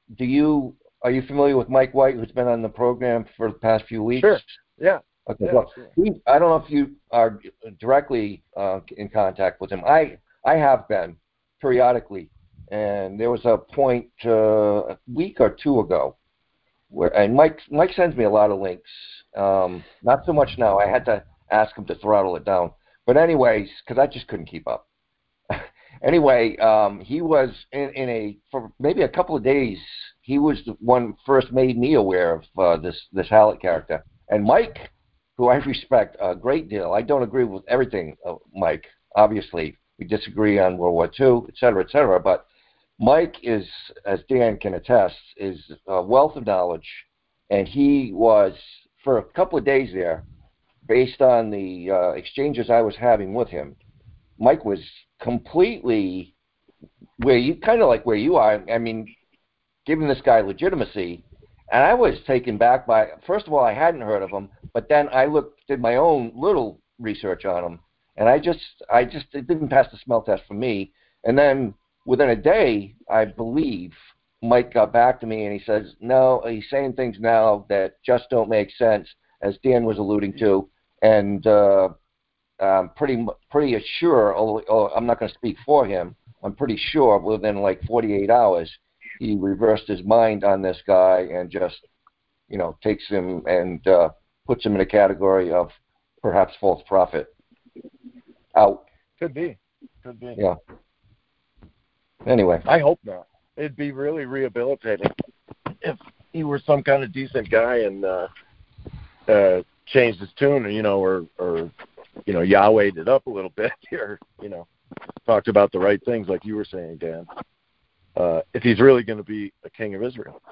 are you familiar with Mike White, who's been on the program for the past few weeks? Sure. Yeah. Okay. Yeah, Well, sure. I don't know if you are directly in contact with him. I have been periodically, and there was a point a week or two ago and Mike sends me a lot of links. Not so much now. I had to ask him to throttle it down. But anyways, because I just couldn't keep up. Anyway, he was for maybe a couple of days. He was the one first made me aware of this Hallett character. And Mike, who I respect a great deal. I don't agree with everything, Mike. Obviously, we disagree on World War II, et cetera, but Mike is, as Dan can attest, is a wealth of knowledge, and he was, for a couple of days there, based on the exchanges I was having with him, Mike was completely where you are. I mean, giving this guy legitimacy, and I was taken back by, first of all, I hadn't heard of him, but then I did my own little research on him, and it didn't pass the smell test for me. And then within a day, I believe, Mike got back to me and he says, no, he's saying things now that just don't make sense, as Dan was alluding to, and I'm pretty sure, although I'm not going to speak for him, I'm pretty sure within like 48 hours, he reversed his mind on this guy and just, takes him and puts him in a category of perhaps false prophet. Out. Could be. Yeah. Anyway. I hope not. It'd be really rehabilitating if he were some kind of decent guy and changed his tune, or Yahweh'd it up a little bit here, talked about the right things like you were saying, Dan. If he's really going to be a king of Israel.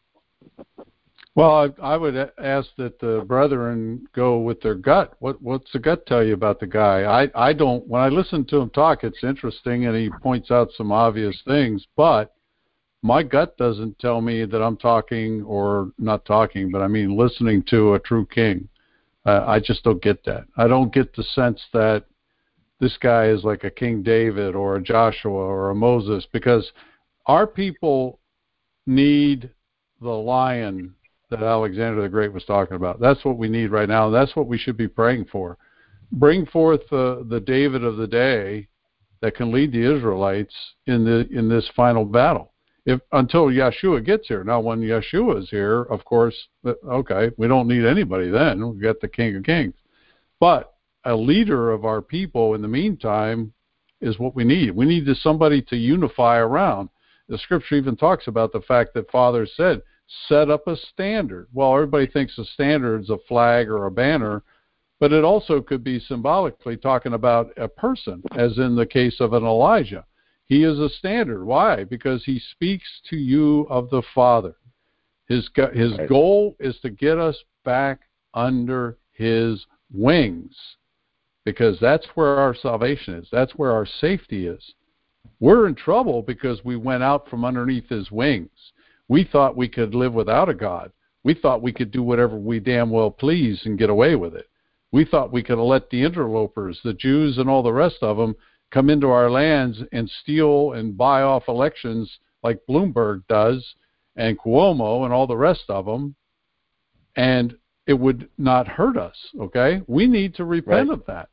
Well, I would ask that the brethren go with their gut. What's the gut tell you about the guy? I don't. When I listen to him talk, it's interesting, and he points out some obvious things. But my gut doesn't tell me that I'm talking or not talking, but I mean listening to a true king. I just don't get that. I don't get the sense that this guy is like a King David or a Joshua or a Moses, because our people need the lion that Alexander the Great was talking about. That's what we need right now. That's what we should be praying for. Bring forth the David of the day that can lead the Israelites in this final battle. Until Yeshua gets here. Now, when Yeshua is here, of course, okay, we don't need anybody then. We've got the King of Kings. But a leader of our people in the meantime is what we need. We need somebody to unify around. The scripture even talks about the fact that Father said, set up a standard. Well, everybody thinks a standard is a flag or a banner, but it also could be symbolically talking about a person, as in the case of an Elijah. He is a standard. Why? Because he speaks to you of the Father. His goal is to get us back under his wings, because that's where our salvation is. That's where our safety is. We're in trouble because we went out from underneath his wings. We thought we could live without a God. We thought we could do whatever we damn well please and get away with it. We thought we could let the interlopers, the Jews and all the rest of them, come into our lands and steal and buy off elections like Bloomberg does and Cuomo and all the rest of them, and it would not hurt us, okay? We need to repent of that.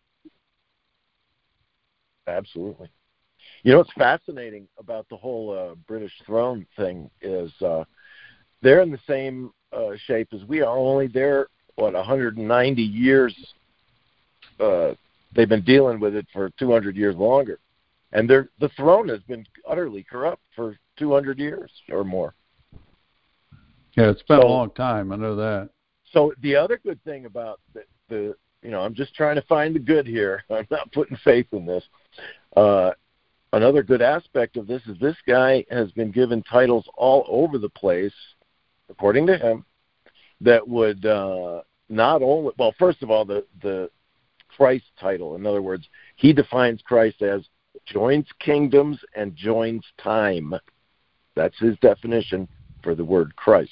Absolutely. What's fascinating about the whole British throne thing is they're in the same shape as we are, only they're, 190 years. They've been dealing with it for 200 years longer. And the throne has been utterly corrupt for 200 years or more. Yeah, it's been a long time. I know that. So the other good thing about the I'm just trying to find the good here. I'm not putting faith in this. Another good aspect of this is this guy has been given titles all over the place, according to him, that would not only, well, first of all, the Christ title. In other words, he defines Christ as joins kingdoms and joins time. That's his definition for the word Christ.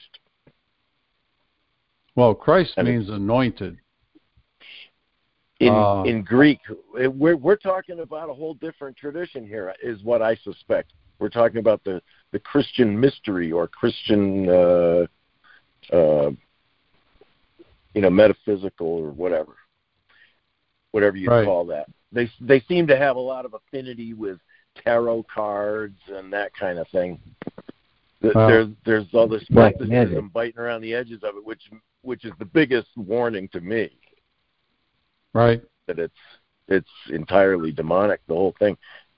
Well, Christ means anointed. In Greek, we're talking about a whole different tradition here, is what I suspect. We're talking about the Christian mystery or Christian, metaphysical or whatever you call that. They seem to have a lot of affinity with tarot cards and that kind of thing. There's all this mysticism biting around the edges of it, which is the biggest warning to me. Right. That it's entirely demonic, the whole thing.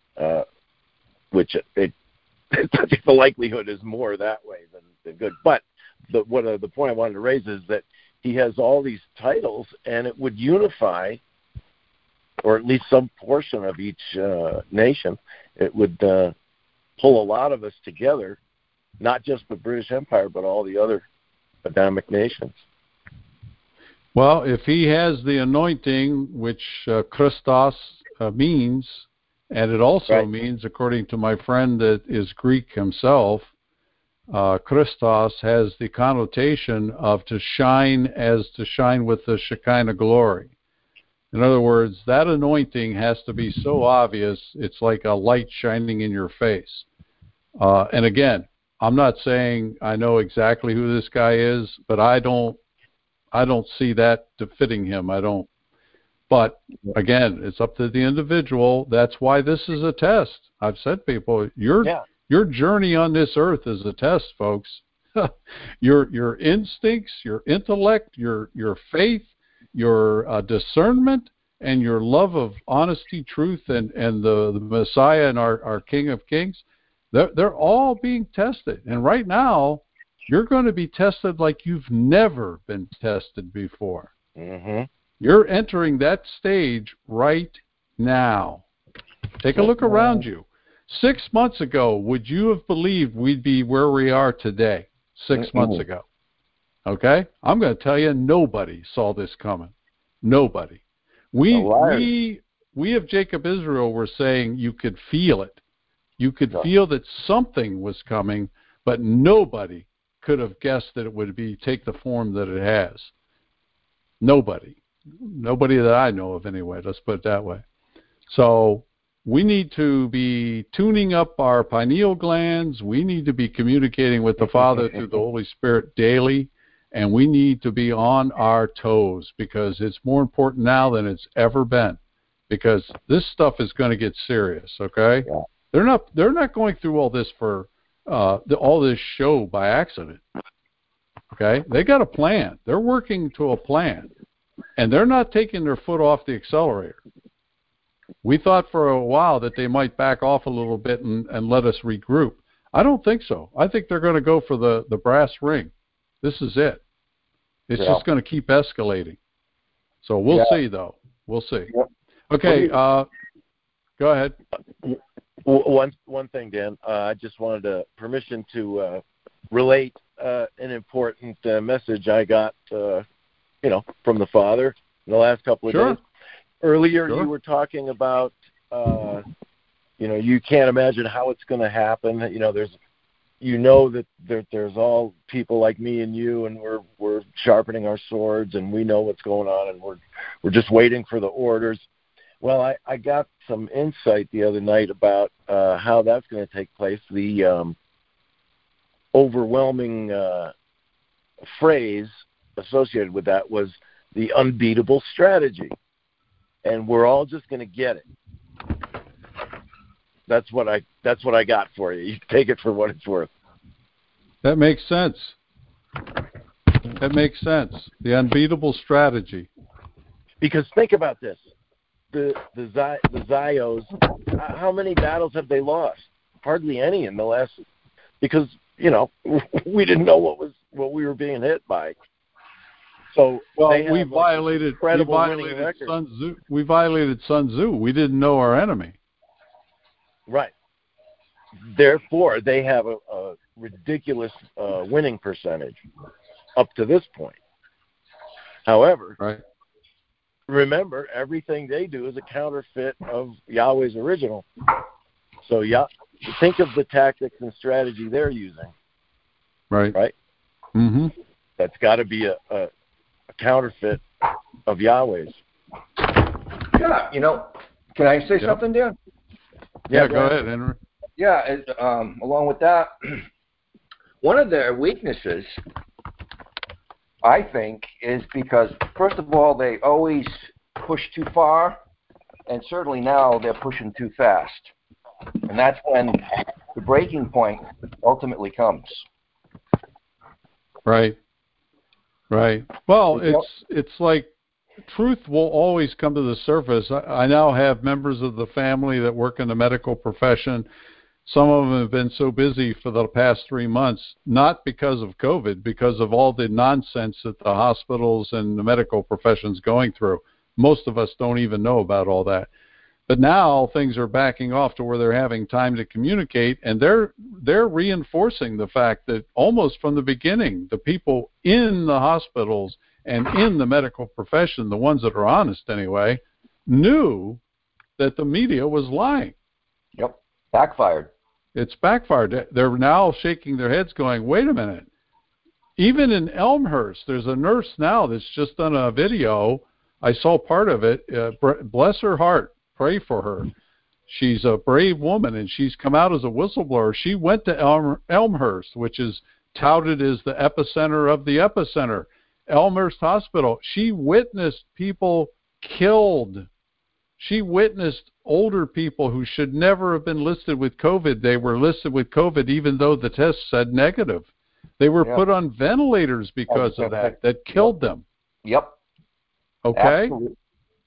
Which the likelihood is more that way than good. But the point I wanted to raise is that he has all these titles, and it would unify, or at least some portion of each nation. It would pull a lot of us together, not just the British Empire, but all the other Adamic nations. Well, if he has the anointing, which Christos means, and it also means, according to my friend that is Greek himself, Christos has the connotation of to shine with the Shekinah glory. In other words, that anointing has to be so obvious, it's like a light shining in your face. And again, I'm not saying I know exactly who this guy is, but I don't see that fitting him. I don't. But again, it's up to the individual. That's why this is a test. I've said, people, your journey on this earth is a test, folks. Your instincts, your intellect, your faith, your discernment, and your love of honesty, truth, and the Messiah and our King of Kings, they're all being tested. And right now, you're going to be tested like you've never been tested before. Mm-hmm. You're entering that stage right now. Take a look around you. 6 months ago, would you have believed we'd be where we are today? 6 months ago. Okay? I'm going to tell you, nobody saw this coming. Nobody. We of Jacob Israel were saying you could feel it. You could feel that something was coming, but nobody could have guessed that it would take the form that it has. Nobody that I know of anyway, let's put it that way. So we need to be tuning up our pineal glands. We need to be communicating with the Father through the Holy Spirit daily, and we need to be on our toes, because it's more important now than it's ever been, because this stuff is going to get serious, okay? Yeah. They're not going through all this for all this show by accident. Okay? They got a plan. They're working to a plan. And they're not taking their foot off the accelerator. We thought for a while that they might back off a little bit and let us regroup. I don't think so. I think they're going to go for the brass ring. This is it. It's just going to keep escalating. So we'll see, though. We'll see. Yeah. Okay, go ahead. One thing, Dan. I just wanted permission to relate an important message I got, from the Father in the last couple of days. Earlier, you were talking about, you can't imagine how it's going to happen. There's all people like me and you, and we're sharpening our swords, and we know what's going on, and we're just waiting for the orders. Well, I got some insight the other night about how that's going to take place. The overwhelming phrase associated with that was the unbeatable strategy, and we're all just going to get it. That's what I got for you. You take it for what it's worth. That makes sense. The unbeatable strategy. Because think about this. The Zios, how many battles have they lost? Hardly any in the last, because we didn't know what we were being hit by. So we violated Sun Tzu. We violated Sun Tzu. We didn't know our enemy. Right. Therefore, they have a ridiculous winning percentage up to this point. However, remember, everything they do is a counterfeit of Yahweh's original. So think of the tactics and strategy they're using. Right. Right? Mm-hmm. That's got to be a counterfeit of Yahweh's. Yeah, can I say something, Dan? Yeah, go ahead, Henry. Yeah, along with that, one of their weaknesses, I think, is because, first of all, they always push too far, and certainly now they're pushing too fast. And that's when the breaking point ultimately comes. Right. Well, it's like truth will always come to the surface. I now have members of the family that work in the medical profession. Some of them have been so busy for the past 3 months, not because of COVID, because of all the nonsense that the hospitals and the medical profession's going through. Most of us don't even know about all that. But now things are backing off to where they're having time to communicate, and they're reinforcing the fact that almost from the beginning, the people in the hospitals and in the medical profession, the ones that are honest anyway, knew that the media was lying. Yep, backfired. It's backfired. They're now shaking their heads going, wait a minute. Even in Elmhurst, there's a nurse now that's just done a video. I saw part of it. Bless her heart. Pray for her. She's a brave woman, and she's come out as a whistleblower. She went to Elmhurst, which is touted as the epicenter of the epicenter. Elmhurst Hospital. She witnessed people killed. She witnessed older people who should never have been listed with COVID. They were listed with COVID even though the test said negative. They were put on ventilators because of that. That killed them. Yep. Okay? Absolutely.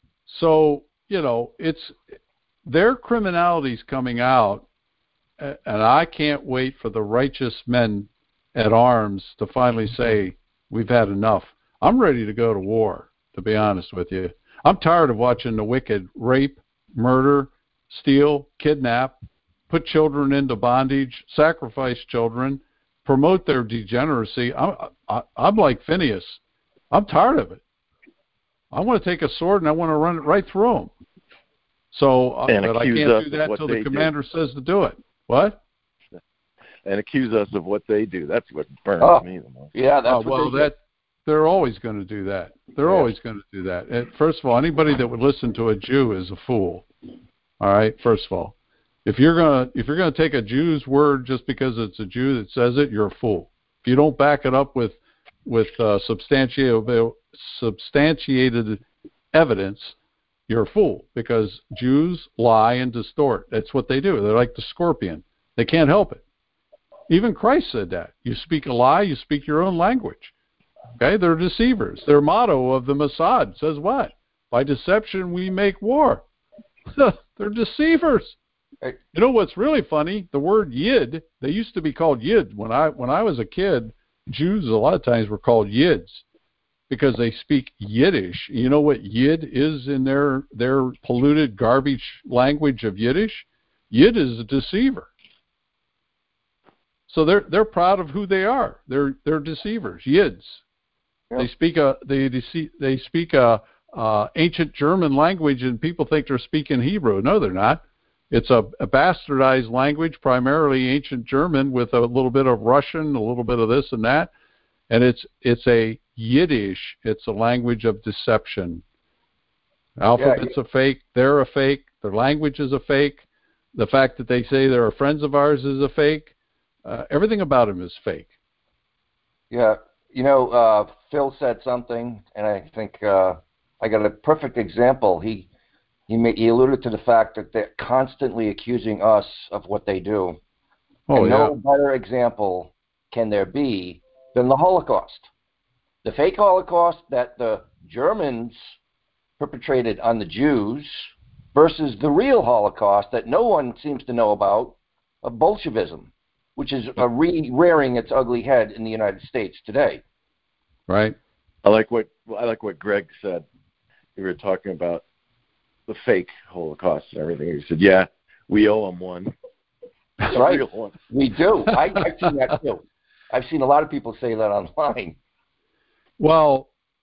So, it's their criminality's coming out, and I can't wait for the righteous men at arms to finally say, we've had enough. I'm ready to go to war, to be honest with you. I'm tired of watching the wicked rape, murder, steal, kidnap, put children into bondage, sacrifice children, promote their degeneracy. I'm like Phineas. I'm tired of it. I want to take a sword and I want to run it right through them. So, but I can't do that until the commander says to do it. What? And accuse us of what they do. That's what burns me the most. Yeah, that's what they do. They're always going to do that. They're always going to do that. And first of all, anybody that would listen to a Jew is a fool. All right. First of all, if you're gonna take a Jew's word just because it's a Jew that says it, you're a fool. If you don't back it up with substantiated evidence, you're a fool, because Jews lie and distort. That's what they do. They're like the scorpion. They can't help it. Even Christ said that. You speak a lie, you speak your own language. Okay? They're deceivers. Their motto of the Mossad says what? By deception we make war. They're deceivers. You know what's really funny? The word Yid, they used to be called Yid. When I was a kid, Jews a lot of times were called Yids because they speak Yiddish. You know what Yid is in their polluted garbage language of Yiddish? Yid is a deceiver. So they're proud of who they are. They're deceivers, Yids. Yep. They speak a ancient German language, and people think they're speaking Hebrew. No, they're not. It's a bastardized language, primarily ancient German, with a little bit of Russian, a little bit of this and that, and it's a Yiddish. It's a language of deception. Alphabet's a fake. They're a fake. Their language is a fake. The fact that they say they're friends of ours is a fake. Everything about them is fake. Yeah, Phil said something, and I think I got a perfect example. He alluded to the fact that they're constantly accusing us of what they do. No better example can there be than the Holocaust. The fake Holocaust that the Germans perpetrated on the Jews versus the real Holocaust that no one seems to know about, of Bolshevism, which is rearing its ugly head in the United States today. Right. I like what Greg said. We were talking about the fake Holocaust and everything. He said, "Yeah, we owe them one." That's right. We do. I've seen that too. I've seen a lot of people say that online. Well,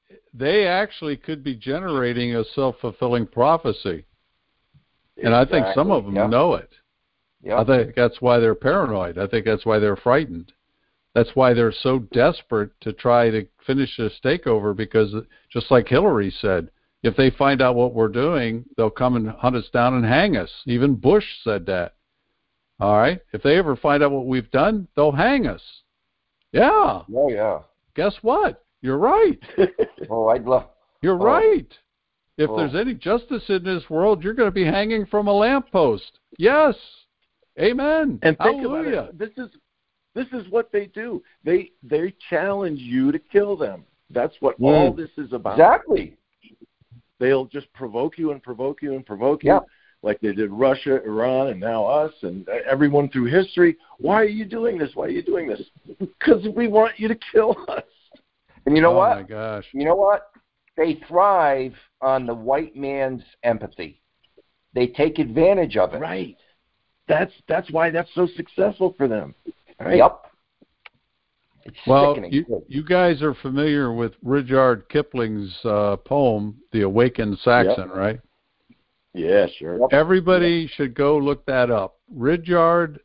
they actually could be generating a self-fulfilling prophecy. And I think some of them know it. Yeah. I think that's why they're paranoid. I think that's why they're frightened. That's why they're so desperate to try to finish this takeover, because just like Hillary said, if they find out what we're doing, they'll come and hunt us down and hang us. Even Bush said that. All right? If they ever find out what we've done, they'll hang us. Yeah. Oh, yeah. Guess what? You're right. Oh, I'd love... You're right. If there's any justice in this world, you're going to be hanging from a lamppost. Yes. Amen. And think Hallelujah. about it. This is what they do. They challenge you to kill them. That's what all this is about. Exactly. They'll just provoke you and provoke you and provoke you, like they did Russia, Iran, and now us, and everyone through history. Why are you doing this? Why are you doing this? Because we want you to kill us. And you know what? Oh, my gosh. You know what? They thrive on the white man's empathy. They take advantage of it. Right. That's why that's so successful for them. Right? Yep. It's well, sickening. you guys are familiar with Rudyard Kipling's poem, The Awakened Saxon, right? Yeah, sure. Yep. Everybody should go look that up. Rudyard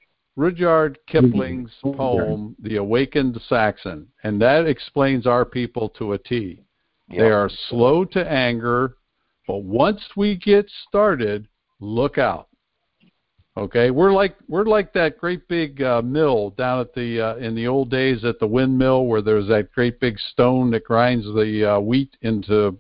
Kipling's poem, The Awakened Saxon, and that explains our people to a T. Yep. They are slow to anger, but once we get started, look out. Okay, we're like that great big mill down at the in the old days at the windmill, where there's that great big stone that grinds the wheat into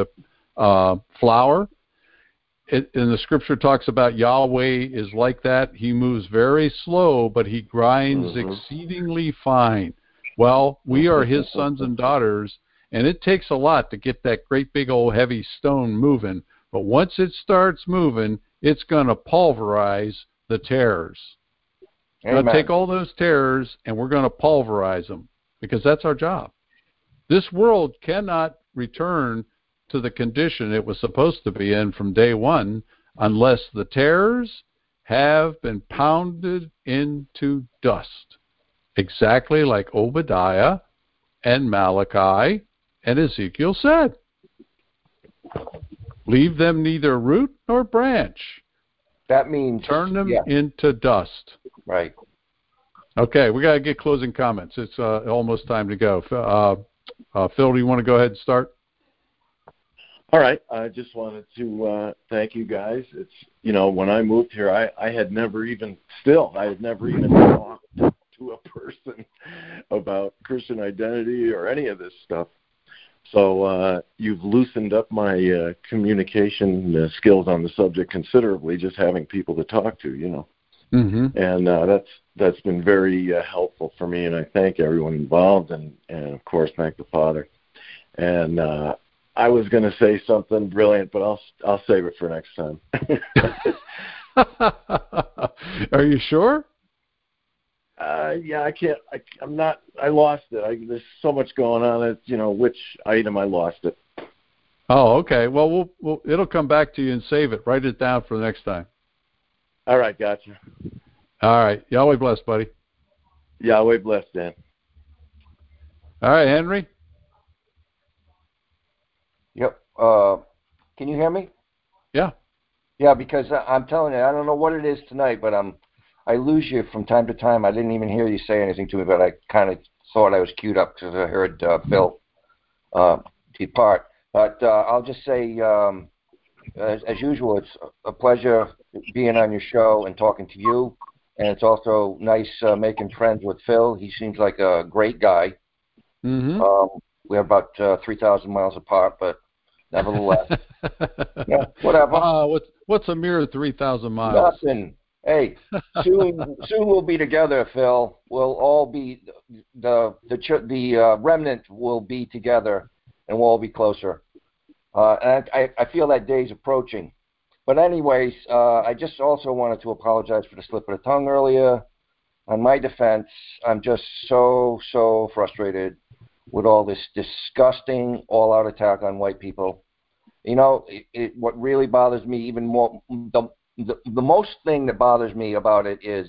flour. And the scripture talks about Yahweh is like that. He moves very slow, but he grinds exceedingly fine. Well, we are his sons and daughters, and it takes a lot to get that great big old heavy stone moving. But once it starts moving, it's going to pulverize the tares. We're going to take all those tares and we're going to pulverize them, because that's our job. This world cannot return to the condition it was supposed to be in from day one unless the tares have been pounded into dust, exactly like Obadiah and Malachi and Ezekiel said. Leave them neither root nor branch. That means turn them into dust. Right. Okay, we got to get closing comments. It's almost time to go. Phil, do you want to go ahead and start? All right. I just wanted to thank you guys. It's, when I moved here, I had never even talked to a person about Christian identity or any of this stuff. So you've loosened up my communication skills on the subject considerably, just having people to talk to, And that's been very helpful for me, and I thank everyone involved, and of course thank the Father. And I was going to say something brilliant, but I'll save it for next time. Are you sure? Yeah, I can't. I'm not. I lost it. There's so much going on. It's, which item I lost it. Oh, okay. Well, it'll come back to you, and save it. Write it down for the next time. All right, gotcha. All right. Yahweh bless, buddy. Yahweh bless, Dan. All right, Henry. Yep. Can you hear me? Yeah. Yeah, because I'm telling you, I don't know what it is tonight, but I lose you from time to time. I didn't even hear you say anything to me, but I kind of thought I was queued up because I heard Phil depart. But I'll just say, as usual, it's a pleasure being on your show and talking to you. And it's also nice making friends with Phil. He seems like a great guy. Mm-hmm. We're about 3,000 miles apart, but nevertheless, yeah, whatever. What's a mere 3,000 miles? Nothing. Hey, soon we'll be together, Phil. We'll all be the remnant will be together, and we'll all be closer. And I feel that day's approaching. But anyways, I just also wanted to apologize for the slip of the tongue earlier. On my defense, I'm just so frustrated with all this disgusting all-out attack on white people. What really bothers me even more, the most thing that bothers me about it is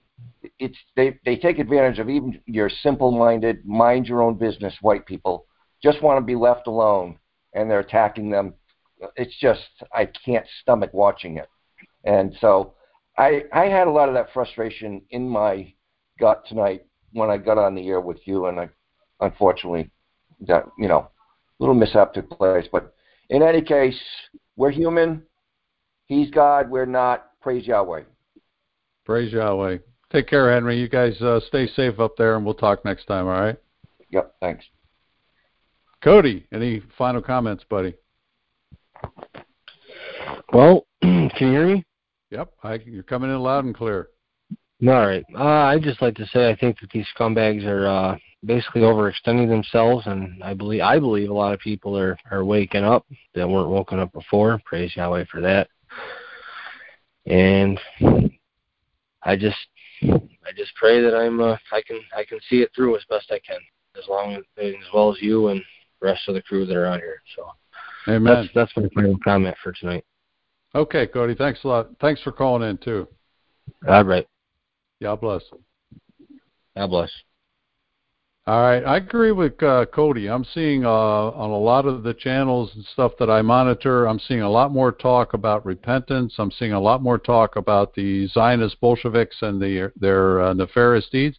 they take advantage of even your simple-minded, mind-your-own-business white people just want to be left alone, and they're attacking them. It's just, I can't stomach watching it. And so I had a lot of that frustration in my gut tonight when I got on the air with you, and I, unfortunately, that, little mishap took place. But in any case, we're human. He's God. We're not. Praise Yahweh. Praise Yahweh. Take care, Henry. You guys stay safe up there, and we'll talk next time, all right? Yep, thanks. Cody, any final comments, buddy? Well, can you hear me? Yep, you're coming in loud and clear. All right. I'd just like to say I think that these scumbags are basically overextending themselves, and I believe a lot of people are waking up that weren't woken up before. Praise Yahweh for that. And I just pray that I can see it through as best I can, as well as you and the rest of the crew that are on here. So, amen. That's my final comment for tonight. Okay, Cody. Thanks a lot. Thanks for calling in too. All right. God bless. God bless. All right, I agree with Cody. I'm seeing on a lot of the channels and stuff that I monitor, I'm seeing a lot more talk about repentance. I'm seeing a lot more talk about the Zionist Bolsheviks and their nefarious deeds.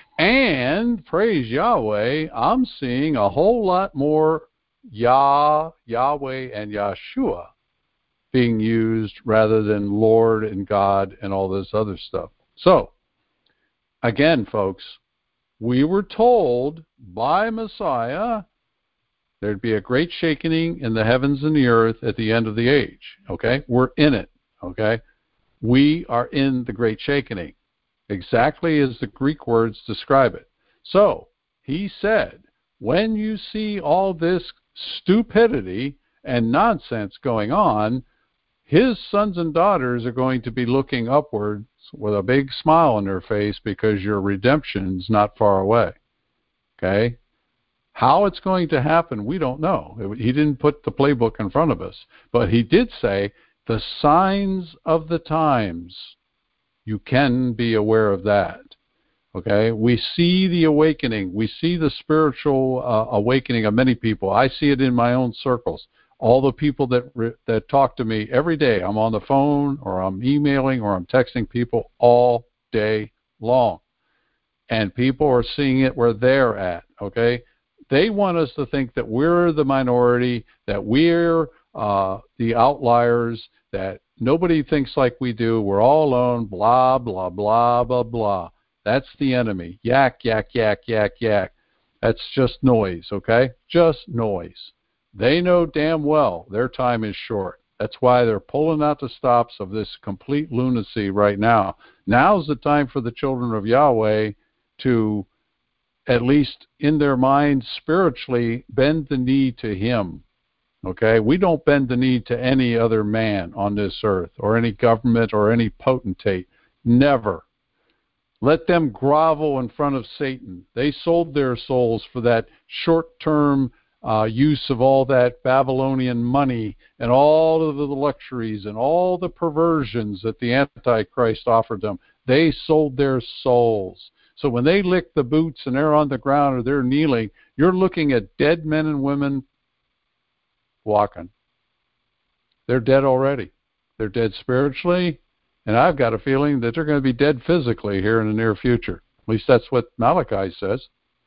And, praise Yahweh, I'm seeing a whole lot more Yahweh and Yahshua being used rather than Lord and God and all this other stuff. So, again, folks, we were told by Messiah there'd be a great shaking in the heavens and the earth at the end of the age. Okay? We're in it. Okay? We are in the great shaking, exactly as the Greek words describe it. So, he said, when you see all this stupidity and nonsense going on, his sons and daughters are going to be looking upwards with a big smile on their face because your redemption's not far away. Okay? How it's going to happen, we don't know. He didn't put the playbook in front of us. But he did say the signs of the times. You can be aware of that. Okay? We see the awakening. We see the spiritual awakening of many people. I see it in my own circles. All the people that talk to me every day, I'm on the phone or I'm emailing or I'm texting people all day long. And people are seeing it where they're at, okay? They want us to think that we're the minority, that we're the outliers, that nobody thinks like we do, we're all alone, blah, blah, blah, blah, blah. That's the enemy. Yak, yak, yak, yak, yak. That's just noise, okay? Just noise. They know damn well their time is short. That's why they're pulling out the stops of this complete lunacy right now. Now's the time for the children of Yahweh to, at least in their minds spiritually, bend the knee to Him. Okay? We don't bend the knee to any other man on this earth or any government or any potentate. Never. Let them grovel in front of Satan. They sold their souls for that short-term use of all that Babylonian money and all of the luxuries and all the perversions that the Antichrist offered them. They sold their souls. So when they lick the boots and they're on the ground or they're kneeling, you're looking at dead men and women walking. They're dead already. They're dead spiritually, and I've got a feeling that they're going to be dead physically here in the near future. At least that's what Malachi says.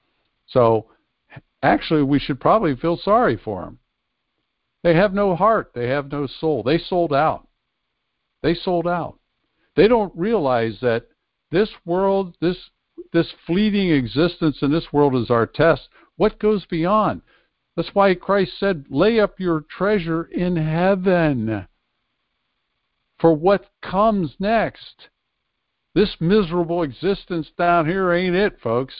So actually, we should probably feel sorry for them. They have no heart. They have no soul. They sold out. They sold out. They don't realize that this world, this fleeting existence in this world is our test. What goes beyond? That's why Christ said, lay up your treasure in heaven for what comes next. This miserable existence down here ain't it, folks.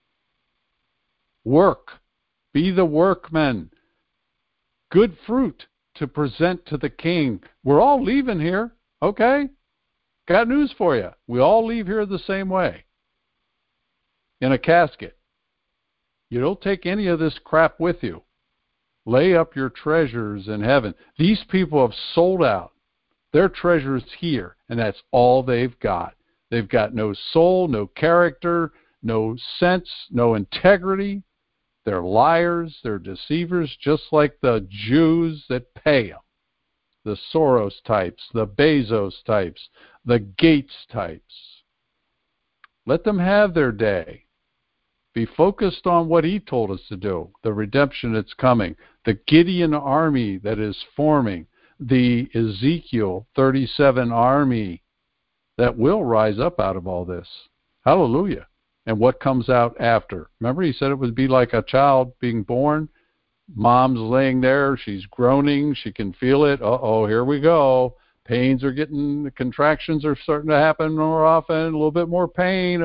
Work. Be the workman. Good fruit to present to the King. We're all leaving here, okay? Got news for you. We all leave here the same way. In a casket. You don't take any of this crap with you. Lay up your treasures in heaven. These people have sold out. Their treasure's here, and that's all they've got. They've got no soul, no character, no sense, no integrity. They're liars, they're deceivers, just like the Jews that pay them. The Soros types, the Bezos types, the Gates types. Let them have their day. Be focused on what he told us to do, the redemption that's coming, the Gideon army that is forming, the Ezekiel 37 army that will rise up out of all this. Hallelujah. And what comes out after. Remember, he said it would be like a child being born. Mom's laying there. She's groaning. She can feel it. Uh-oh, here we go. Pains are getting, the contractions are starting to happen more often. A little bit more pain.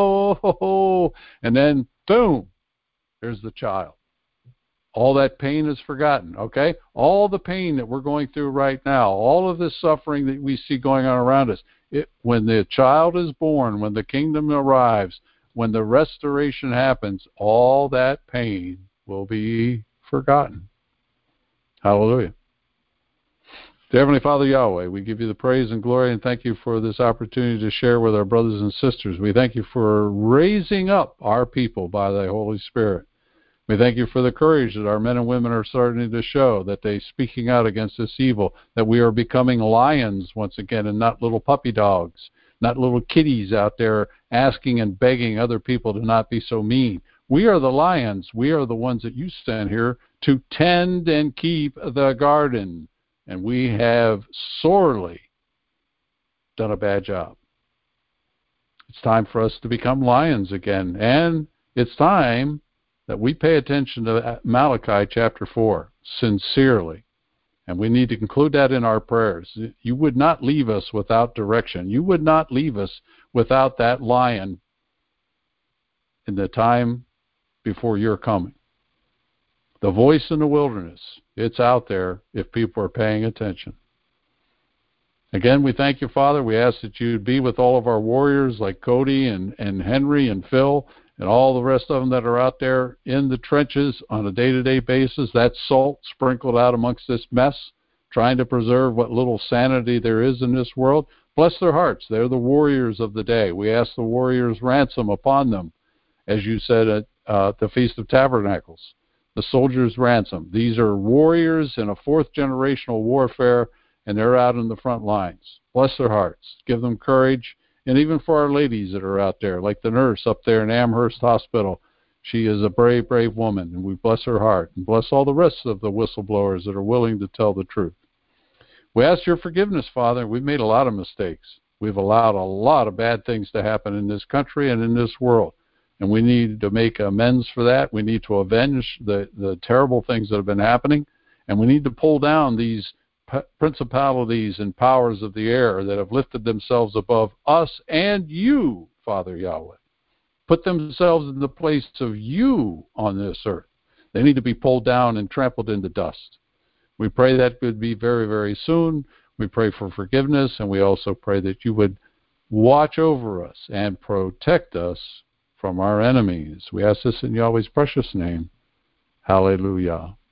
Oh, and then, boom, there's the child. All that pain is forgotten, okay? All the pain that we're going through right now, all of this suffering that we see going on around us, when the child is born, when the kingdom arrives, when the restoration happens, all that pain will be forgotten. Hallelujah. Dear Heavenly Father Yahweh, we give you the praise and glory and thank you for this opportunity to share with our brothers and sisters. We thank you for raising up our people by thy Holy Spirit. We thank you for the courage that our men and women are starting to show, that they're speaking out against this evil, that we are becoming lions once again and not little puppy dogs, not little kitties out there asking and begging other people to not be so mean. We are the lions. We are the ones that you sent here to tend and keep the garden. And we have sorely done a bad job. It's time for us to become lions again. And it's time that we pay attention to Malachi chapter 4 sincerely. And we need to conclude that in our prayers. You would not leave us without direction. You would not leave us without that lion in the time before your coming. The voice in the wilderness, it's out there if people are paying attention. Again, we thank you, Father. We ask that you be with all of our warriors like Cody and Henry and Phil and all the rest of them that are out there in the trenches on a day-to-day basis. That salt sprinkled out amongst this mess, trying to preserve what little sanity there is in this world. Bless their hearts. They're the warriors of the day. We ask the warriors' ransom upon them, as you said at the Feast of Tabernacles. The soldiers' ransom. These are warriors in a fourth generational warfare, and they're out in the front lines. Bless their hearts. Give them courage. And even for our ladies that are out there, like the nurse up there in Amherst Hospital, she is a brave, brave woman, and we bless her heart. And bless all the rest of the whistleblowers that are willing to tell the truth. We ask your forgiveness, Father. We've made a lot of mistakes. We've allowed a lot of bad things to happen in this country and in this world. And we need to make amends for that. We need to avenge the terrible things that have been happening. And we need to pull down these principalities and powers of the air that have lifted themselves above us and you, Father Yahweh. Put themselves in the place of you on this earth. They need to be pulled down and trampled into dust. We pray that could be very, very soon. We pray for forgiveness, and we also pray that you would watch over us and protect us from our enemies. We ask this in Yahweh's precious name. Hallelujah.